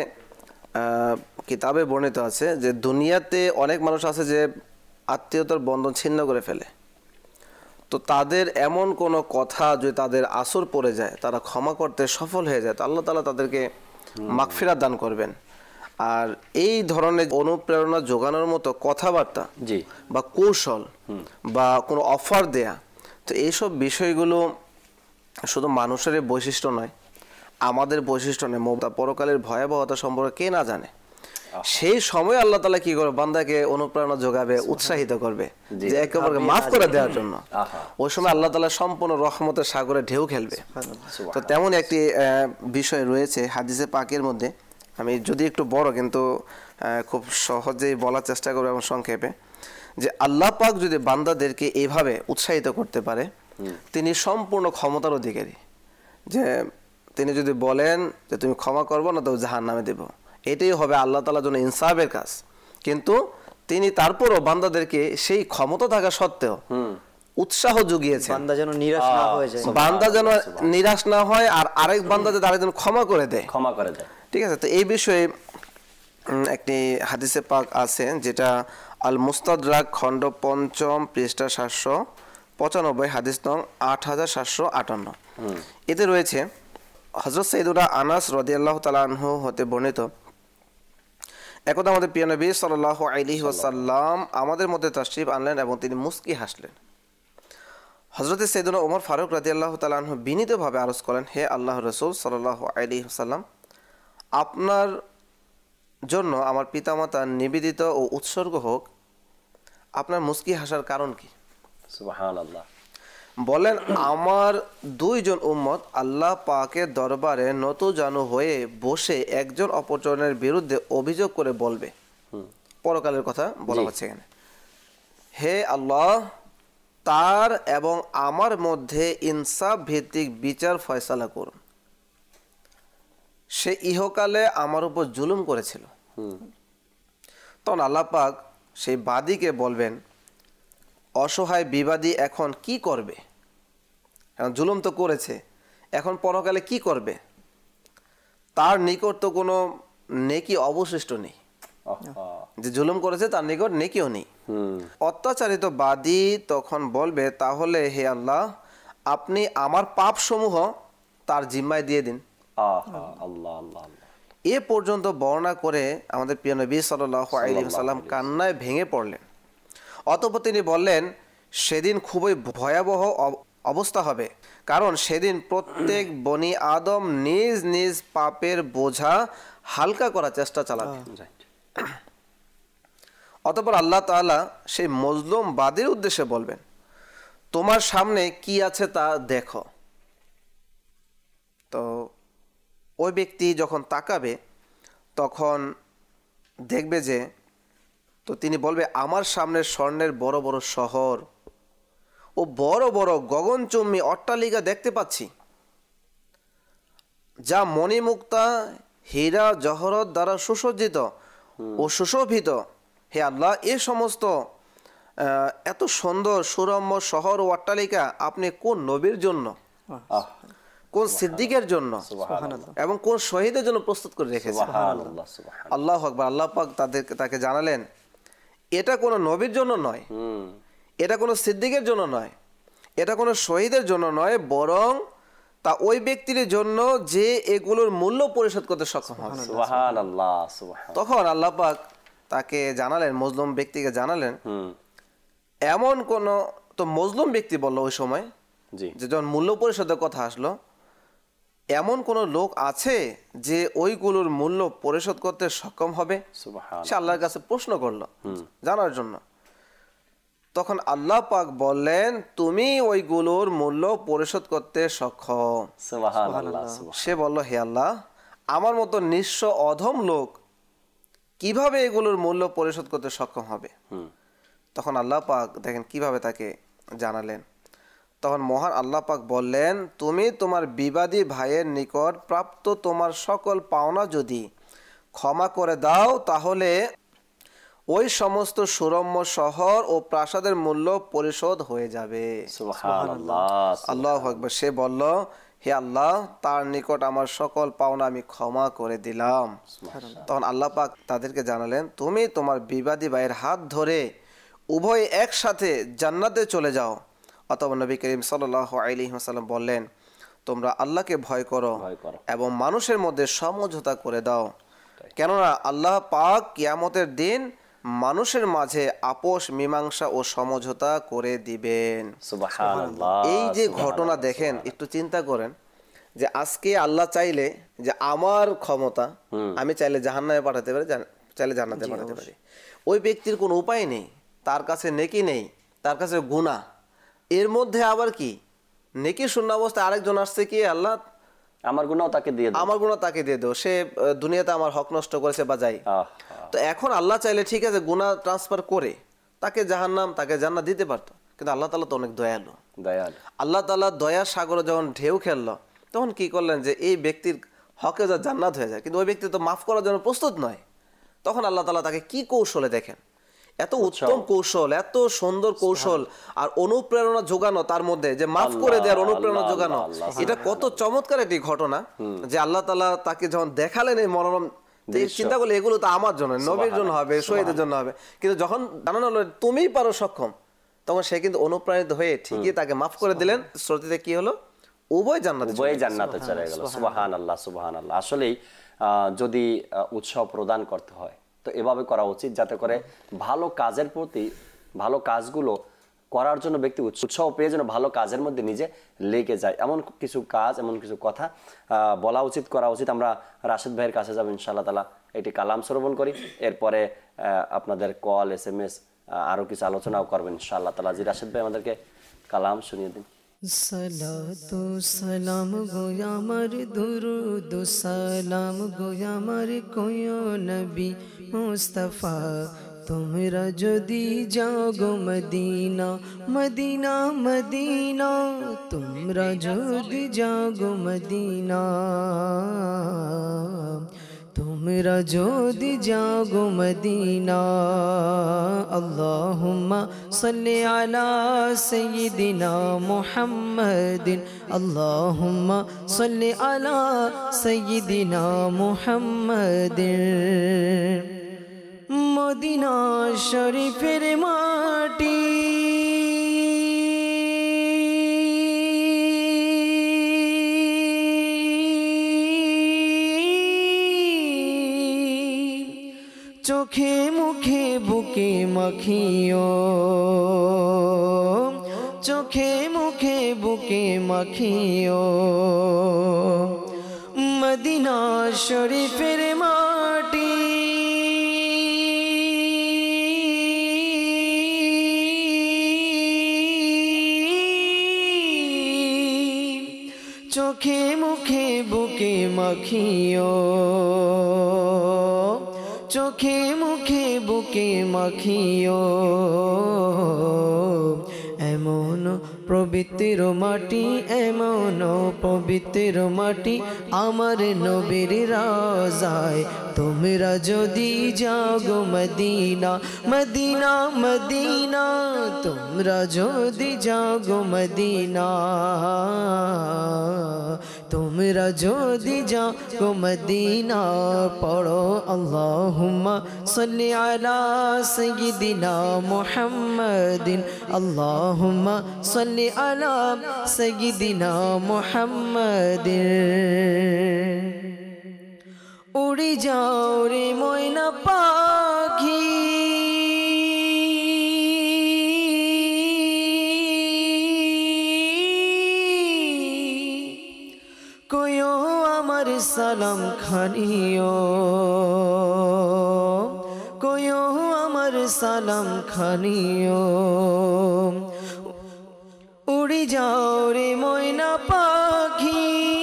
কিতাবে বর্ণিত আছে যে দুনিয়াতে অনেক মানুষ আছে যে আত্মীয়তার বন্ধন ছিন্ন করে ফেলে, তো তাদের এমন কোনো কথা যদি তাদের আসর পড়ে যায়, তারা ক্ষমা করতে সফল হয়ে যায়, তো আল্লাহ তাআলা তাদেরকে মাগফিরাত দান করবেন। আর এই ধরনের অনুপ্রেরণা যোগানোর মতো কথাবার্তা বা কৌশল বা কোনো অফার দেয়া, তো এইসব বিষয়গুলো শুধু মানুষের বৈশিষ্ট্য নয়, আমাদের বৈশিষ্ট্য নয়। পরকালের ভয়াবহতা সম্পর্কে কে না জানে? সেই সময় আল্লাহ তাআলা কি করবে, বান্দাকে অনুপ্রেরণা যোগাবে, উৎসাহিত করবে যে একে অপরকে মাফ করে দেওয়ার জন্য। ওই সময় আল্লাহ তাআলা সম্পূর্ণ রহমতের সাগরে ঢেউ খেলবে। তো তেমন একটি বিষয় রয়েছে হাদিসে পাকের মধ্যে, আমি যদি একটু বড় কিন্তু খুব সহজেই বলার চেষ্টা করব এবং সংক্ষেপে, যে আল্লাহ পাক যদি বান্দাদেরকে এইভাবে উৎসাহিত করতে পারে, তিনি সম্পূর্ণ ক্ষমতার অধিকারী। যে তিনি যদি বলেন যে তুমি ক্ষমা করবো না তো জাহান্নামে দেব, এটাই হবে আল্লাহ তাআলার জন্য ইনসাফের কাজ। কিন্তু তিনি তারপরও বান্দাদেরকে সেই ক্ষমতা থাকা সত্ত্বেও উৎসাহ জুগিয়েছে, বান্দা যেন নিরাশ না হয়, আর আরেক বান্দা যাতে আরেকজন ক্ষমা করে দেয়। ঠিক আছে, তো এই বিষয়ে একটি হাদিসে পাক আছে যেটা আল মুস্তাদরাক খণ্ড 5 পৃষ্ঠা 795, হাদিস নং 8758। এতে রয়েছে হযরত সাইয়্যিদুনা আনাস রাদিয়াল্লাহু তাআলা আনহু হতে বর্ণিত, একদা আমাদের প্রিয় নবী সাল্লাল্লাহু আলাইহি ওয়াসাল্লাম আমাদের মধ্যে তাশরীফ আনলেন এবং তিনি মুস্কি হাসলেন। হযরত সাইয়্যিদুনা ওমর ফারুক রাদিয়াল্লাহু তাআলা আনহু বিনীতভাবে আরজ করেন, হে আল্লাহর রাসূল সাল্লাল্লাহু আলাইহি ওয়াসাল্লাম, আপনার জন্য আমার পিতামাতা নিবেদিত ও উৎসর্গ হোক, আপনার মুস্কি হাসার কারণ কি? সুবহানাল্লাহ। বলেন, আমার 2 জন উম্মত আল্লাহ পাকের দরবারে নতজানু হয়ে বসে একজন অপরজনের বিরুদ্ধে অভিযোগ করে বলবে, পরকালের কথা বলা হচ্ছে এখানে, হে আল্লাহ, তার এবং আমার মধ্যে ইনসাফ ভিত্তিক বিচার ফয়সালা করুন, সে ইহকালে আমার উপর জুলুম করেছিল। তখন আল্লাহ পাক সেই বাদীকে বলবেন, অসহায় বিবাদী এখন কি করবে? এখন জুলুম তো করেছে, এখন পরকালে কি করবে? তার নিকট তো কোনো নেকি অবশিষ্ট নেই। যে জুলুম করেছে তার নিকট নেকিও নেই। অত্যাচারিত বাদী তখন বলবে, তাহলে হে আল্লাহ, আপনি আমার পাপ সমূহ তার জিম্মায় দিয়ে দিন। এ পর্যন্ত বর্ণনা করে আমাদের প্রিয় নবী সাল্লাল্লাহু আলাইহি ওয়াসাল্লাম কান্নায় ভেঙে পড়লেন। অতঃপর তিনি বললেন, সেদিন খুবই ভয়াবহ অবস্থা হবে, কারণ সেদিন প্রত্যেক বনি আদম নিজ নিজ পাপের বোঝা হালকা করার চেষ্টা চালাবে। অতঃপর আল্লাহ তাআলা সেই মজলুম বাদীর উদ্দেশ্যে বলবেন, তোমার সামনে কি আছে তা দেখো। তো ওই ব্যক্তি যখন তাকাবে তখন দেখবে যে, তো তিনি বলবে, আমার সামনে স্বর্ণের বড় বড় শহর ও বড় বড় গগনচুম্বী অট্টালিকা দেখতে পাচ্ছি, যা মণিমুক্তা হীরা জহরত দ্বারা সুসজ্জিত ও সুশোভিত। হে আল্লাহ, এ সমস্ত এত সুন্দর সুরম্য শহর ও অট্টালিকা আপনি কোন নবীর জন্য, কোন সিদ্দিকের জন্য এবং কোন শহীদের জন্য প্রস্তুত করে রেখেছেন? আল্লাহু আকবার। আল্লাহ পাক তাকে জানালেন, এটা কোনো নবীর জন্য নয়, এটা কোনো সিদ্দিকের জন্য নয়, এটা কোনো শহীদের জন্য নয়, বরং তা ওই ব্যক্তির জন্য যে এগুলোর মূল্য পরিশোধ করতে সক্ষম হবে। তখন আল্লাহ পাক তাকে জানালেন, মজলুম ব্যক্তিকে জানালেন, এমন কোন, তো মজলুম ব্যক্তি বলল ওই সময় যে যখন মূল্য পরিশোধের কথা আসলো, এমন কোন লোক আছে যে ওইগুলোর মূল্য পরিশোধ করতে সক্ষম হবে? সে আল্লাহর কাছে প্রশ্ন করলো জানার জন্য। তখন আল্লাহ পাক বললেন, তুমি ওইগুলোর মূল্য পরিশোধ করতে সক্ষম। সে বলল, হে আল্লাহ, আমার মতো নিঃস্ব অধম লোক কিভাবে এগুলোর মূল্য পরিশোধ করতে সক্ষম হবে? তখন আল্লাহ পাক দেখেন কিভাবে তাকে জানালেন। তখন মহান আল্লাহ পাক বললেন, তুমি তোমার বিবাদী ভাইয়ের নিকট প্রাপ্ত তোমার সকল পাওনা যদি ক্ষমা করে দাও, তাহলে ওই সমস্ত সুরম্য শহর ও প্রাসাদের মূল্য পরিশোধ হয়ে যাবে। আল্লাহু আকবার। সে বলল, হে আল্লাহ, তার নিকট আমার সকল পাওনা আমি ক্ষমা করে দিলাম। তখন আল্লাহ পাক তাদেরকে জানালেন, তুমি তোমার বিবাদী ভাইয়ের হাত ধরে উভয় একসাথে জান্নাতে চলে যাও। অতঃপর নবী করিম সাল্লাল্লাহু আলাইহি ওয়াসাল্লাম বললেন, তোমরা আল্লাহকে ভয় করো এবং মানুষের মধ্যে সমঝোতা করে দাও, কেননা আল্লাহ পাক কিয়ামতের দিন মানুষের মাঝে আপোষ মীমাংসা ও সমঝোতা করে দিবেন। এই যে ঘটনা দেখেন, একটু চিন্তা করেন যে আজকে আল্লাহ চাইলে যে আমার ক্ষমতা, আমি চাইলে জাহান্নামে পাঠাতে পারি, চাইলে জান্নাতে পাঠাতে পারি। ওই ব্যক্তির কোনো উপায় নেই, তার কাছে নেকি নেই, তার কাছে গুনাহ। এর মধ্যে আবার কি নেকি শূন্য অবস্থায় আরেকজন আসছে, কি আল্লাহ আমার গুনাহ তাকে দিয়ে দাও, আমার গুনাহ তাকে দিয়ে দাও, সে দুনিয়াতে আমার হক নষ্ট করেছে বা যাই। তো এখন আল্লাহ চাইলে ঠিক আছে গুনাহ ট্রান্সফার করে তাকে জাহান্নাম, তাকে জান্নাত দিতে পারতো, কিন্তু আল্লাহ তাআলা তো অনেক দয়ালু। আল্লাহ তাআলা দয়ার সাগরে যখন ঢেউ খেললো, তখন কি করলেন যে এই ব্যক্তির হকে যা জান্নাত হয়ে যায়, কিন্তু ওই ব্যক্তি তো মাফ করার জন্য প্রস্তুত নয়। তখন আল্লাহ তাআলা তাকে কি কৌশলে, দেখেন এত উত্তম কৌশল, এত সুন্দর কৌশল আর অনুপ্রেরণা যোগানো তার মধ্যে, যে মাফ করে দেওয়ার অনুপ্রেরণা যোগানো, এটা কত চমৎকার একটি ঘটনা যে আল্লাহ তাআলা তাকে যখন দেখালেন এই মনোরম, চিন্তা করলে এগুলো তো আমার জন্য, নবীর জন্য হবে, শহীদের জন্য হবে, কিন্তু যখন জানানো হলো তুমিই পারো সক্ষম, তখন সে কিন্তু অনুপ্রাণিত হয়ে ঠিকই তাকে মাফ করে দিলেন। শ্রুতিতে কি হলো? উভয় জান্নাতে চলে গেল। সুবহানাল্লাহ, সুবহানাল্লাহ। আসলেই যদি উৎসাহ প্রদান করতে হয় তো এভাবে করা উচিত, যাতে করে ভালো কাজের প্রতি, ভালো কাজগুলো করার জন্য ব্যক্তি উৎসাহ পেয়ে যেন ভালো কাজের মধ্যে নিজে লেগে যায়, এমন কিছু কাজ, এমন কিছু কথা বলা উচিত, করা উচিত। আমরা রাশেদ ভাইয়ের কাছে যাবো ইনশাআল্লাহ তাআলা, এটি কালাম শ্রবণ করি, এরপরে আপনাদের কল, SMS আরো কিছু আলোচনাও করবেন ইনশাআল্লাহ তাআলা। জি রাশেদ ভাই, আমাদেরকে কালাম শুনিয়ে দিন। সালাতু সালাম গো আমার, দুরুদ সালাম গো আমার কোয়ো নবী মুস্তাফা, তোমরা যদি যাও গো মদিনা, মদিনা মদিনা, তোমরা যদি যাও গো মদিনা, তোমরা তোমরা যদি যাও গো মদিনা আল্লাহুম্মা সাল্লি আলা সাইয়্যিদিনা মুহাম্মাদিন আল্লাহুম্মা সাল্লি আলা সাইয়্যিদিনা মুহাম্মাদিন মদিনা শরীফের মাটি চোখে মুখে বুকে মাখিও চোখে মুখে বুকে মাখিও মদিনা শরীফের মাটি চোখে মুখে বুকে মাখিও চোখে মুখে বুকে মাখিও এমন পবিত্র মাটি এমন পবিত্র মাটি আমার নবীর রাজায় তোমরা যদি যাও গো মদিনা মদিনা মদিনা তোমরা যদি যাও গো মদিনা তোমরা যদি যাও গো মদিনা পড়ো আল্লাহুম্মা সাল্লি আলা সাইয়্যিদিনা মুহাম্মাদিন আল্লাহুম্মা সাল্লি আলা সাইয়্যিদিনা মুহাম্মাদিন উড়ে যাও রে ময়না পাখি কয়ো আমার সালাম খানিও কয়ো আমার সালাম খানিও উড়ে যাও রে ময়না পাখি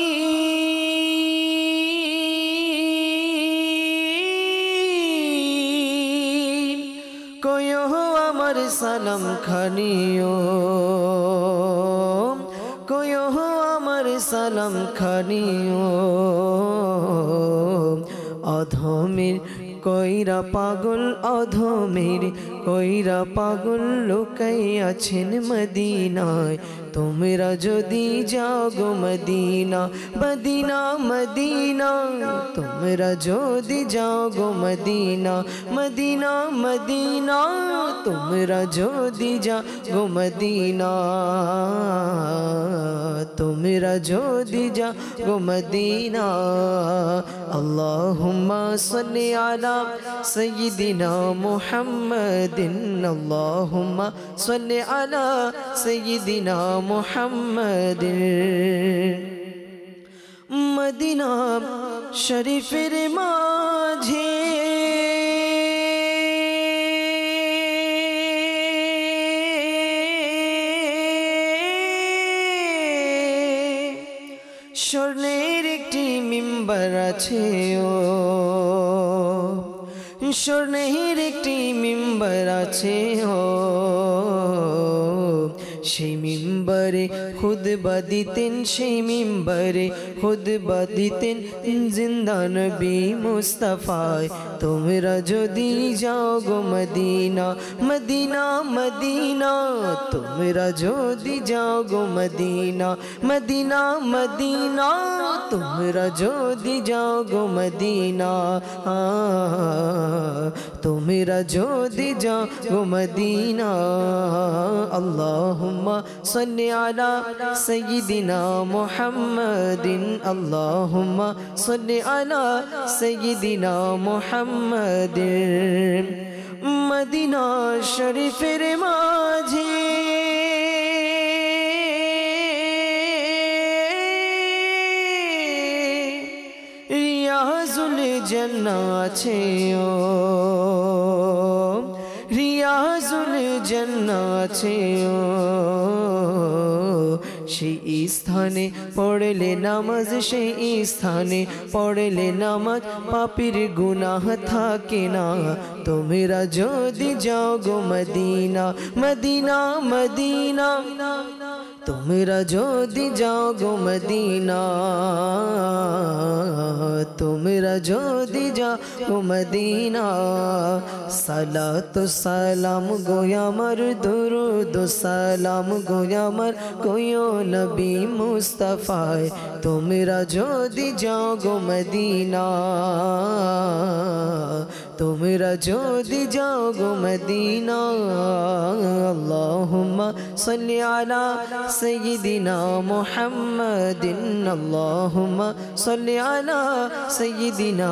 কয়ো আমার সালাম খানিও কয়ো আমার সালাম খানিও অধমের কইরা পাগল অধমের কইরা পাগল লোকাই আছেন মদিনায় তোমরা যদি যাও গো মদিনা মদিনা মদিনা তোমরা যদি যাও গো মদিনা মদিনা মদিনা তোমরা যদি যাও গো মদিনা তোমরা যদি যাও গো মদিনা আল্লাহুম্মা সাল্লি আলা সাইয়্যিদিনা মুহাম্মাদিন আল্লাহুম্মা সাল্লি আলা সাইয়্যিদিনা মুহাম্মাদিন মদিনা শরীফের মাঝে স্বর্ণের একটি মিম্বার আছে ও স্বর্ণের একটি মিম্বার আছে ও সেই মিম্বরে খুতবা দিতেন সেই মিম্বরে খুতবা দিতেন জিন্দা নবী মুস্তাফায় তোমরা যদি যাও গো মদিনা মদিনা মদিনা তোমরা যদি যাও গো মদিনা মদিনা মদিনা তোমরা যদি যাও গো মদিনা তোমরা যদি যাও গো মদিনা আল্লাহুম্মা সাল্লি আলা সাইয়্যিদিনা মুহাম্মাদিন আল্লাহুম্মা সাল্লি আলা সাইয়্যিদিনা মুহাম্মাদিন মদিনা শরীফের মাঝে রিয়াজুল জান্নাহ আছে ও রিয়াজুল জান্নাহ আছে ও সেই স্থানে পড়লে নামাজ সেই স্থানে পড়লে নামাজ পাপীর গুনাহ থাকে না তোমরা যদি যাও গো মদিনা মদিনা মদিনা তোমরা যদি যাও গো মদিনা তোমরা যদি যাও যাও মদিনা সালাত সালাম গো আমার দুরুদ সালাম গো আমার কোয়ো নবী মুস্তাফায় তোমরা যদি যাও গো মদিনা তোমরা যদি যাও গো মদিনা আল্লাহুম্মা সাল্লি আলা সাইয়্যিদিনা মুহাম্মাদিন আল্লাহুম্মা সাল্লি আলা সাইয়্যিদিনা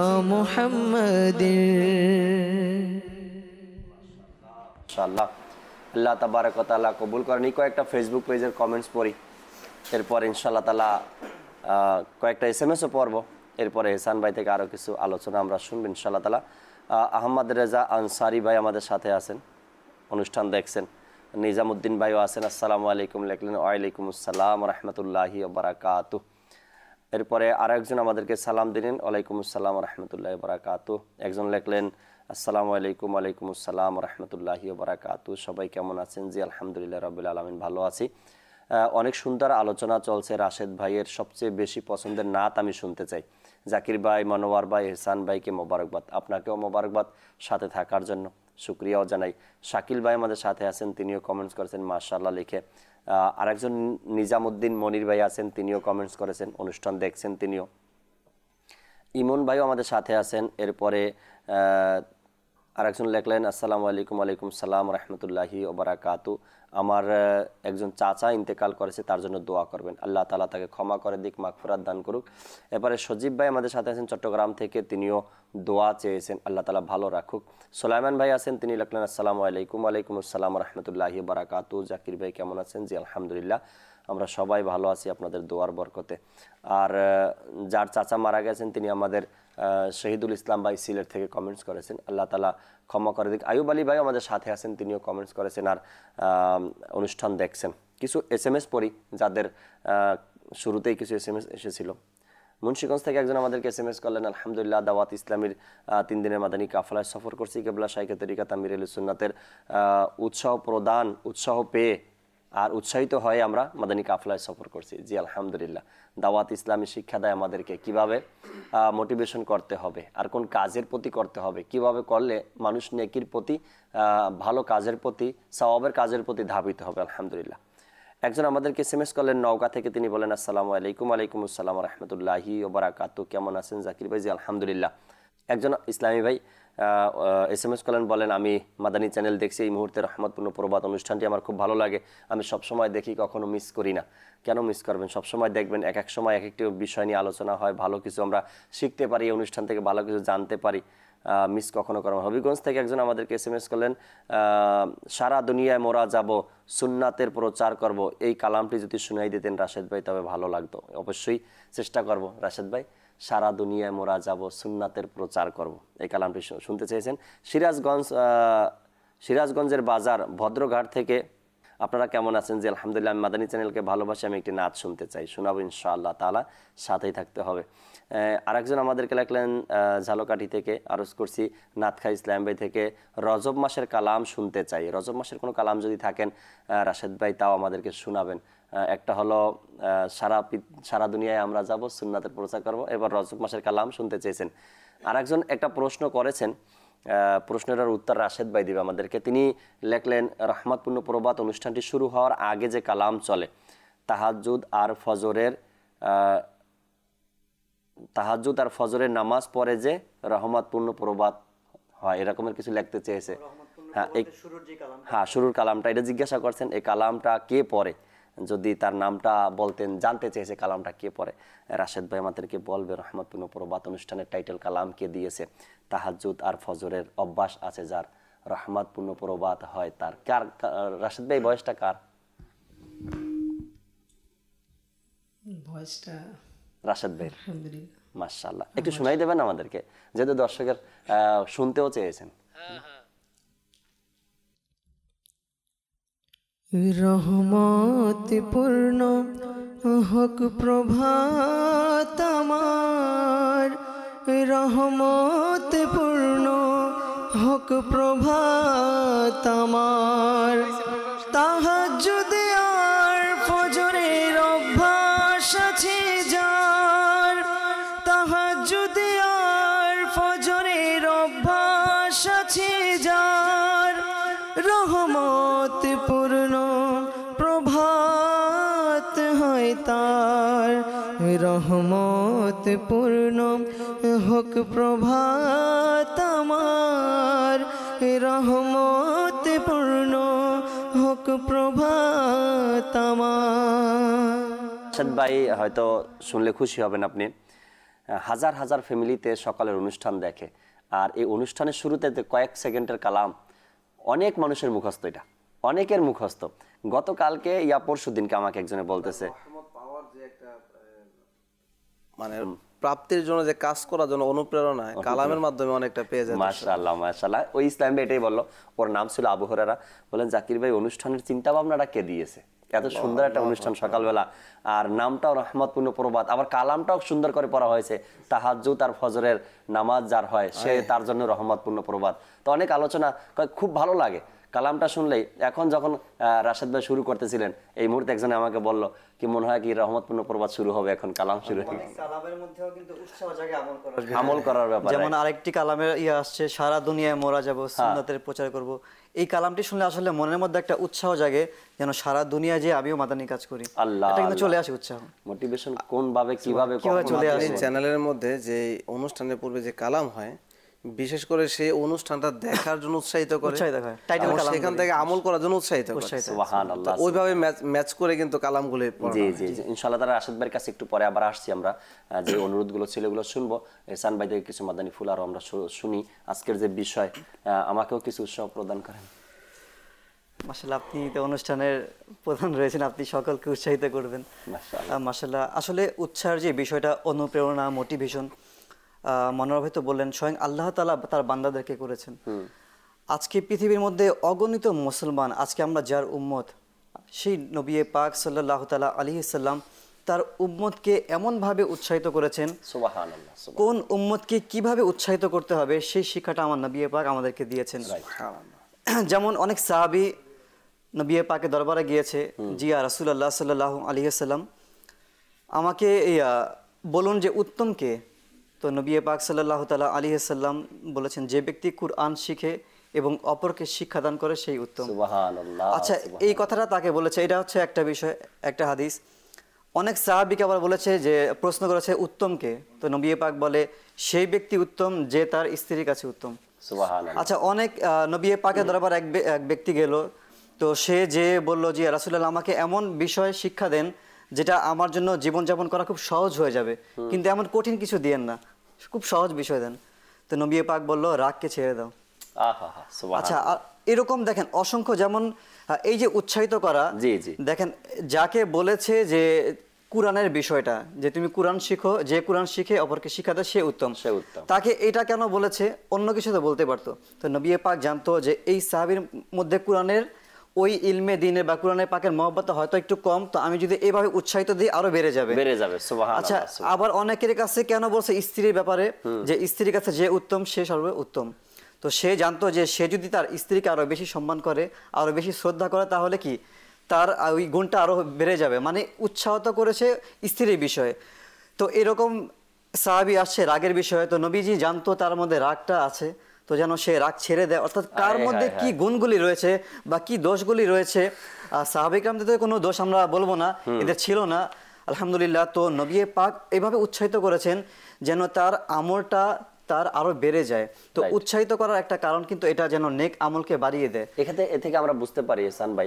মুহাম্মাদিন। ইনশাআল্লাহ আল্লাহ তাবারক ওয়া তাআলা কবুল করেন। কয়েকটা ফেসবুক পেজের কমেন্টস পড়ি, এরপর ইনশাআল্লাহ তাআলা কয়েকটা এসএমএসও পড়ব, এরপরে এহসান ভাই থেকে আরও কিছু আলোচনা আমরা শুনব ইনশাআল্লাহ তাআলা। আহমদ রেজা আনসারি ভাই আমাদের সাথে আছেন, অনুষ্ঠান দেখছেন। নিজামুদ্দিন ভাইও আছেন, আসসালামু আলাইকুম লিখলেন, ওয়ালাইকুম আসসালাম রহমতুল্লাহি বারাকাতু। এরপরে আরও একজন আমাদেরকে সালাম দিলেন, ওয়ালাইকুম আসসালাম রহমতুল্লাহি বারাকাতু। একজন লিখলেন আসসালামু আলাইকুম, ওয়ালাইকুম আসসালাম রহমতুল্লাহি বারাকাতু। সবাই কেমন আছেন? জি আলহামদুলিল্লাহ রাব্বিল আলামিন, ভালো আছি। অনেক সুন্দর আলোচনা চলছে। রাশেদ ভাইয়ের সবচেয়ে বেশি পছন্দের নাত আমি শুনতে চাই। জাকির ভাই, মনোয়ার ভাই, এহসান ভাইকে মোবারকবাদ, আপনাকেও মোবারকবাদ সাথে থাকার জন্য, শুক্রিয়াও জানাই। শাকিল ভাই আমাদের সাথে আছেন, তিনিও কমেন্টস করেছেন মাশাআল্লাহ লিখে। আরেকজন নিজামুদ্দিন মনির ভাই আছেন, তিনিও কমেন্টস করেছেন, অনুষ্ঠান দেখছেন তিনিও। ইমন ভাইও আমাদের সাথে আছেন। এরপরে আরেকজন লেখলেন আসসালামু আলাইকুম, ওয়ালাইকুম সালাম রহমতুল্লাহি ওবারাকাতু। আমার একজন চাচা ইন্তেকাল করেছে, তার জন্য দোয়া করবেন, আল্লাহ তাআলা তাকে ক্ষমা করে দিক, মাগফিরাত দান করুক। এরপরে সজীব ভাই আমাদের সাথে আছেন চট্টগ্রাম থেকে, তিনিও দোয়া চেয়েছেন, আল্লাহ তাআলা ভালো রাখুক। সুলাইমান ভাই আছেন, তিনি লিখলেন আসসালামু আলাইকুম, ওয়ালাইকুম আসসালাম রহমতুল্লাহি ওবারাকাতু। জাকির ভাই কেমন আছেন? জি আলহামদুলিল্লাহ, আমরা সবাই ভালো আছি আপনাদের দোয়ার বরকতে। আর যার চাচা মারা গেছেন তিনি আমাদের শহীদুল ইসলাম ভাই সিলেট থেকে কমেন্টস করেছেন, আল্লাহ তাআলা ক্ষমা করে দিক। আয়ুব আলী ভাই আমাদের সাথে আছেন, তিনিও কমেন্টস করেছেন আর অনুষ্ঠান দেখছেন। কিছু এসএমএস পড়ি, যাদের শুরুতেই কিছু এসএমএস এসেছিল। মুন্সিগঞ্জ থেকে একজন আমাদেরকে এসএমএস করলেন, আলহামদুলিল্লাহ দাওয়াত ইসলামীর 3 দিনের মাদানী কাফলায় সফর করছি। কেবলা শাইখে তরিকাত আমির আহলে সুন্নাতের উৎসাহ পেয়ে আর উৎসাহিত হয়ে আমরা মাদানী কাফলায় সফর করছি। জি আলহামদুলিল্লাহ, দাওয়াত ইসলামী শিক্ষা দেয় আমাদেরকে কিভাবে মোটিভেশন করতে হবে আর কোন কাজের প্রতি করতে হবে, কিভাবে করলে মানুষ নেকির প্রতি, ভালো কাজের প্রতি, সওয়াবের কাজের প্রতি ধাবিত হবে। আলহামদুলিল্লাহ। একজন আমাদেরকে এসএমএস করলেন নওগাঁ থেকে, তিনি বলেন আসসালামু আলাইকুম, ওয়ালাইকুম আসসালাম রহমতুল্লাহি ওবারাকাতু। কেমন আছেন জাকির ভাই? জি আলহামদুলিল্লাহ। একজন ইসলামী ভাই এসএমএস করলেন, বলেন আমি মাদানী চ্যানেল দেখছি, এই মুহূর্তে রহমতপূর্ণ প্রবাদ অনুষ্ঠানটি আমার খুব ভালো লাগে, আমি সবসময় দেখি, কখনো মিস করি না। কেন মিস করবেন? সবসময় দেখবেন, এক এক সময় এক একটি বিষয় নিয়ে আলোচনা হয়, ভালো কিছু আমরা শিখতে পারি, এই অনুষ্ঠান থেকে ভালো কিছু জানতে পারি, মিস কখনো করবো। হবিগঞ্জ থেকে একজন আমাদেরকে এসএমএস করলেন, সারা দুনিয়ায় মোরা যাব, সুন্নাতের প্রচার করব, এই কালামটি যদি শুনাই দিতেন রাশেদ ভাই তবে ভালো লাগতো। অবশ্যই চেষ্টা করব রাশেদ ভাই, সারা দুনিয়ায় মোরা যাব, সুন্নাতের প্রচার করব, এই কালামটি শুনতে চেয়েছেন। সিরাজগঞ্জের বাজার ভদ্রঘাট থেকে আপনারা কেমন আছেন? যে আলহামদুলিল্লাহ, আমি মাদানী চ্যানেলকে ভালোবাসি, আমি একটি নাচ শুনতে চাই, শোনাবো ইনশাআল্লাহ তাআলা, সাথেই থাকতে হবে। আরেকজন আমাদেরকে লিখলেন ঝালকাঠি থেকে, আরজ করছি নাথ খাই ইসলাম ভাই থেকে, রজব মাসের কালাম শুনতে চাই। রজব মাসের কোনো কালাম যদি থাকেন রাশেদ ভাই তাও আমাদেরকে শোনাবেন। একটা হলো সারা দুনিয়ায় আমরা যাব, সুন্নাতের প্রচার করব, এবার রজব মাসের কালাম শুনতে চেয়েছেন। আরেকজন একটা প্রশ্ন করেছেন, প্রশ্নের উত্তর রাশেদ ভাই দিবে আমাদেরকে। তিনি লেখলেন রহমতপূর্ণ প্রবাদ অনুষ্ঠানটি শুরু হওয়ার আগে যে কালাম চলে, তাহাজ্জুদ আর ফজরের নামাজ পড়ে যে রহমতপূর্ণ প্রবাদ হয়, এরকমের কিছু লিখতে চেয়েছে। হ্যাঁ, শুরুর কালামটা এটা জিজ্ঞাসা করছেন, এই কালামটা কে পড়ে, যদি তার নামটা বলতেন, জানতে চেয়েছে কালামটা কে পড়ে। রাশেদ ভাই আমাদেরকে বলবে রহমতপূর্ণ প্রবাদ অনুষ্ঠানের টাইটেল কালাম কে দিয়েছে। তাহাজ্জুদ আর ফজরের অভ্যাস আছে যার, রহমতপূর্ণ প্রবাদ হয় তার। কার রাশেদ ভাই বয়সটা কার? ভয়েসটা রাশেদ ভাই। আলহামদুলিল্লাহ, মাশাআল্লাহ, একটু শোনাই দেবেন আমাদেরকে, যেহেতু দর্শকের শুনতেও চেয়েছেন। রহমত পূর্ণ হক প্রভাত আমার, রহমত পূর্ণ হক প্রভাত আমার, তাহাজ্জুদ আর ফজরের অভ্যাস আছে যার, তাহাজ্জুদ আর ফজরের পূর্ণ হোক প্রভাত আমার, রহমত পূর্ণ হোক প্রভাত আমার। আরশাদ ভাই হয়তো শুনলে খুশি হবেন আপনি, হাজার হাজার ফ্যামিলিতে সকালের অনুষ্ঠান দেখে, আর এই অনুষ্ঠানের শুরুতে কয়েক সেকেন্ডের কালাম অনেক মানুষের মুখস্থ, এটা অনেকের মুখস্থ। গতকালকে ইয়া পরশু দিনকে আমাকে একজনে বলতেছে মানে প্রাপ্তির জন্য যে কাজ করার জন্য অনুপ্রেরণা কালামের মাধ্যমে অনেকটা পেয়ে যায়। মাশাআল্লাহ মাশাআল্লাহ। ওই ইসলাম এটাই বললো, ওর নাম ছিল আবু হুরায়রা। বলেন জাকির ভাই অনুষ্ঠানের চিন্তা ভাবনাটা কে দিয়েছে? এত সুন্দর একটা অনুষ্ঠান সকালবেলা, আর নামটাও রহমতপূর্ণ প্রবাদ, আবার কালামটাও সুন্দর করে পড়া হয়েছে। তাহাজ্জুদ আর ফজরের নামাজ যার হয় সে তার জন্য রহমতপূর্ণ প্রবাদ। তো অনেক আলোচনা, খুব ভালো লাগে কালামটা শুনলেই। এখন যখন রাশেদ ভাই শুরু করতেছিলেন, এই মুহূর্তে একজনে আমাকে বলল কি মনে হয় কি রহমতপূর্ণ প্রবাদ শুরু হবে, এখন কালাম শুরু হয়ে গেছে। কালামের মধ্যেও কিন্তু উৎসাহ জাগে আমল করার ব্যাপার। যেমন আরেকটি কালামের আসছে, সারা দুনিয়ায় মোরা যাব, সুন্নাতের প্রচার করব। এই কালামটি শুনলে আসলে মনের মধ্যে একটা উৎসাহ জাগে, যেন সারা দুনিয়ায় যে আমিও মাদানী কাজ করি। আল্লাহ, এটা কিন্তু চলে আসে উৎসাহ, মোটিভেশন কোন ভাবে কিভাবে চলে আসে। এই চ্যানেলের মধ্যে যে অনুষ্ঠানের পূর্বে যে কালাম হয়, বিশেষ করে সেই অনুষ্ঠানটা দেখার জন্য উৎসাহিত করে, সেখান থেকে আমল করার জন্য উৎসাহিত করে। সুবহানাল্লাহ। ওইভাবে ম্যাচ করে কিন্তু কালামগুলো পড়া। জি জি জি, ইনশাআল্লাহ তাআলা রাশেদ ভাইয়ের কাছে একটু পরে আবার আসছি আমরা, যে অনুরোধগুলো ছিল এগুলো শুনবো। এহসান ভাই থেকে কিছু মাদানী ফুল আরো আমরা শুনি। আজকের যে বিষয়, আমাকেও কিছু উৎসাহ প্রদান করেন। মাশাআল্লাহ, আপনি তো অনুষ্ঠানের প্রধান রয়েছেন, আপনি সকলকে উৎসাহিত করবেন। মাশাআল্লাহ। আসলে উৎসাহের যে বিষয়টা, অনুপ্রেরণা, মোটিভেশন, মনোরা ভাই তো বললেন স্বয়ং আল্লাহ তাআলা তার বান্দাদেরকে করেছেন। আজকে পৃথিবীর মধ্যে অগণিত মুসলমান, আজকে আমরা যার উম্মত, সেই নবী পাক সাল্লাল্লাহু তাআলা আলাইহি সাল্লাম তার উম্মতকে এমনভাবে উৎসাহিত করেছেন, সুবহানাল্লাহ। কোন উম্মতকে কিভাবে উৎসাহিত করতে হবে সেই শিক্ষাটা আমার নবী পাক আমাদেরকে দিয়েছেন। যেমন অনেক সাহাবী নবী পাকের দরবারে গিয়েছে, জিয়া রাসূলুল্লাহ সাল্লাল্লাহু আলাইহি সাল্লাম, আমাকে বলুন যে উত্তম কে? তো নবী পাক সাল্লাল্লাহু তাআলা আলাইহি সাল্লাম বলেছেন, যে ব্যক্তি কুরআন শিখে এবং অপরকে শিক্ষাদান করে সেই উত্তম। সুবহানাল্লাহ। আচ্ছা, এই কথাটা তাকে বলেছে, এটা হচ্ছে একটা বিষয়, একটা হাদিস। অনেক সাহাবীকে আবার বলেছে যে, প্রশ্ন করেছে উত্তম কে? তো নবী পাক বলে, সেই ব্যক্তি উত্তম যে তার স্ত্রীর কাছে উত্তম। সুবহানাল্লাহ। আচ্ছা, অনেক নবী পাকের দরবার এক ব্যক্তি গেল, তো সে যে বলল যে রাসূলুল্লাহ আমাকে এমন বিষয় শিক্ষা দেন যেটা আমার জন্য জীবনযাপন করা খুব সহজ হয়ে যাবে, কিন্তু এমন কঠিন কিছু দিয়েন না, খুব সহজ বিষয় দেন। তো নবী পাক বলল, রাগকে ছেড়ে দাও। আচ্ছা, এরকম দেখেন অসংখ্য, যেমন এই যে উৎসাহিত করা, দেখেন যাকে বলেছে যে কুরআনের বিষয়টা, যে তুমি কুরআন শিখো, যে কুরআন শিখে অপরকে শিক্ষা দেয় সে উত্তম, তাকে এটা কেন বলেছে? অন্য কিছু তো বলতে পারতো। তো নবী পাক জানতো যে এই সাহাবীর মধ্যে কুরআনের ওই ইলমে দিনের বা কুরআনের পাকের মহব্বত হয়তো একটু কম, তো আমি যদি এইভাবে উৎসাহিত দিই আরো বেড়ে যাবে। সুবহানাল্লাহ। আচ্ছা, আবার অনেকের কাছে কেন বলছে স্ত্রীর ব্যাপারে, যে স্ত্রীর কাছে যে উত্তম সে সর্ব উত্তম। তো সে জানতো যে সে যদি তার স্ত্রীকে আরো বেশি সম্মান করে, আরো বেশি শ্রদ্ধা করে, তাহলে কি তার ওই গুণটা আরো বেড়ে যাবে, মানে উৎসাহিত করেছে স্ত্রীর বিষয়ে। তো এরকম সাহাবী আসছে রাগের বিষয়ে, তো নবীজি জানতো তার মধ্যে রাগটা আছে, তো যেন সে রাগ ছেড়ে দেয়, অর্থাৎ কার মধ্যে কি গুণগুলি রয়েছে বা কি দোষগুলি রয়েছে। সাহাবায়ে কেরামদের তো কোনো দোষ আমরা বলবো না, এদের ছিল না, আলহামদুলিল্লাহ। তো নবী পাক এইভাবে উৎসাহিত করেছেন যেন তার আমলটা তার আরো বেড়ে যায়। তো উৎসাহিত করার একটা কারণ কিন্তু এটা, যেন নেক আমলকে বাড়িয়ে দেয়। এ থেকে আমরা বুঝতে পারি এহসান ভাই,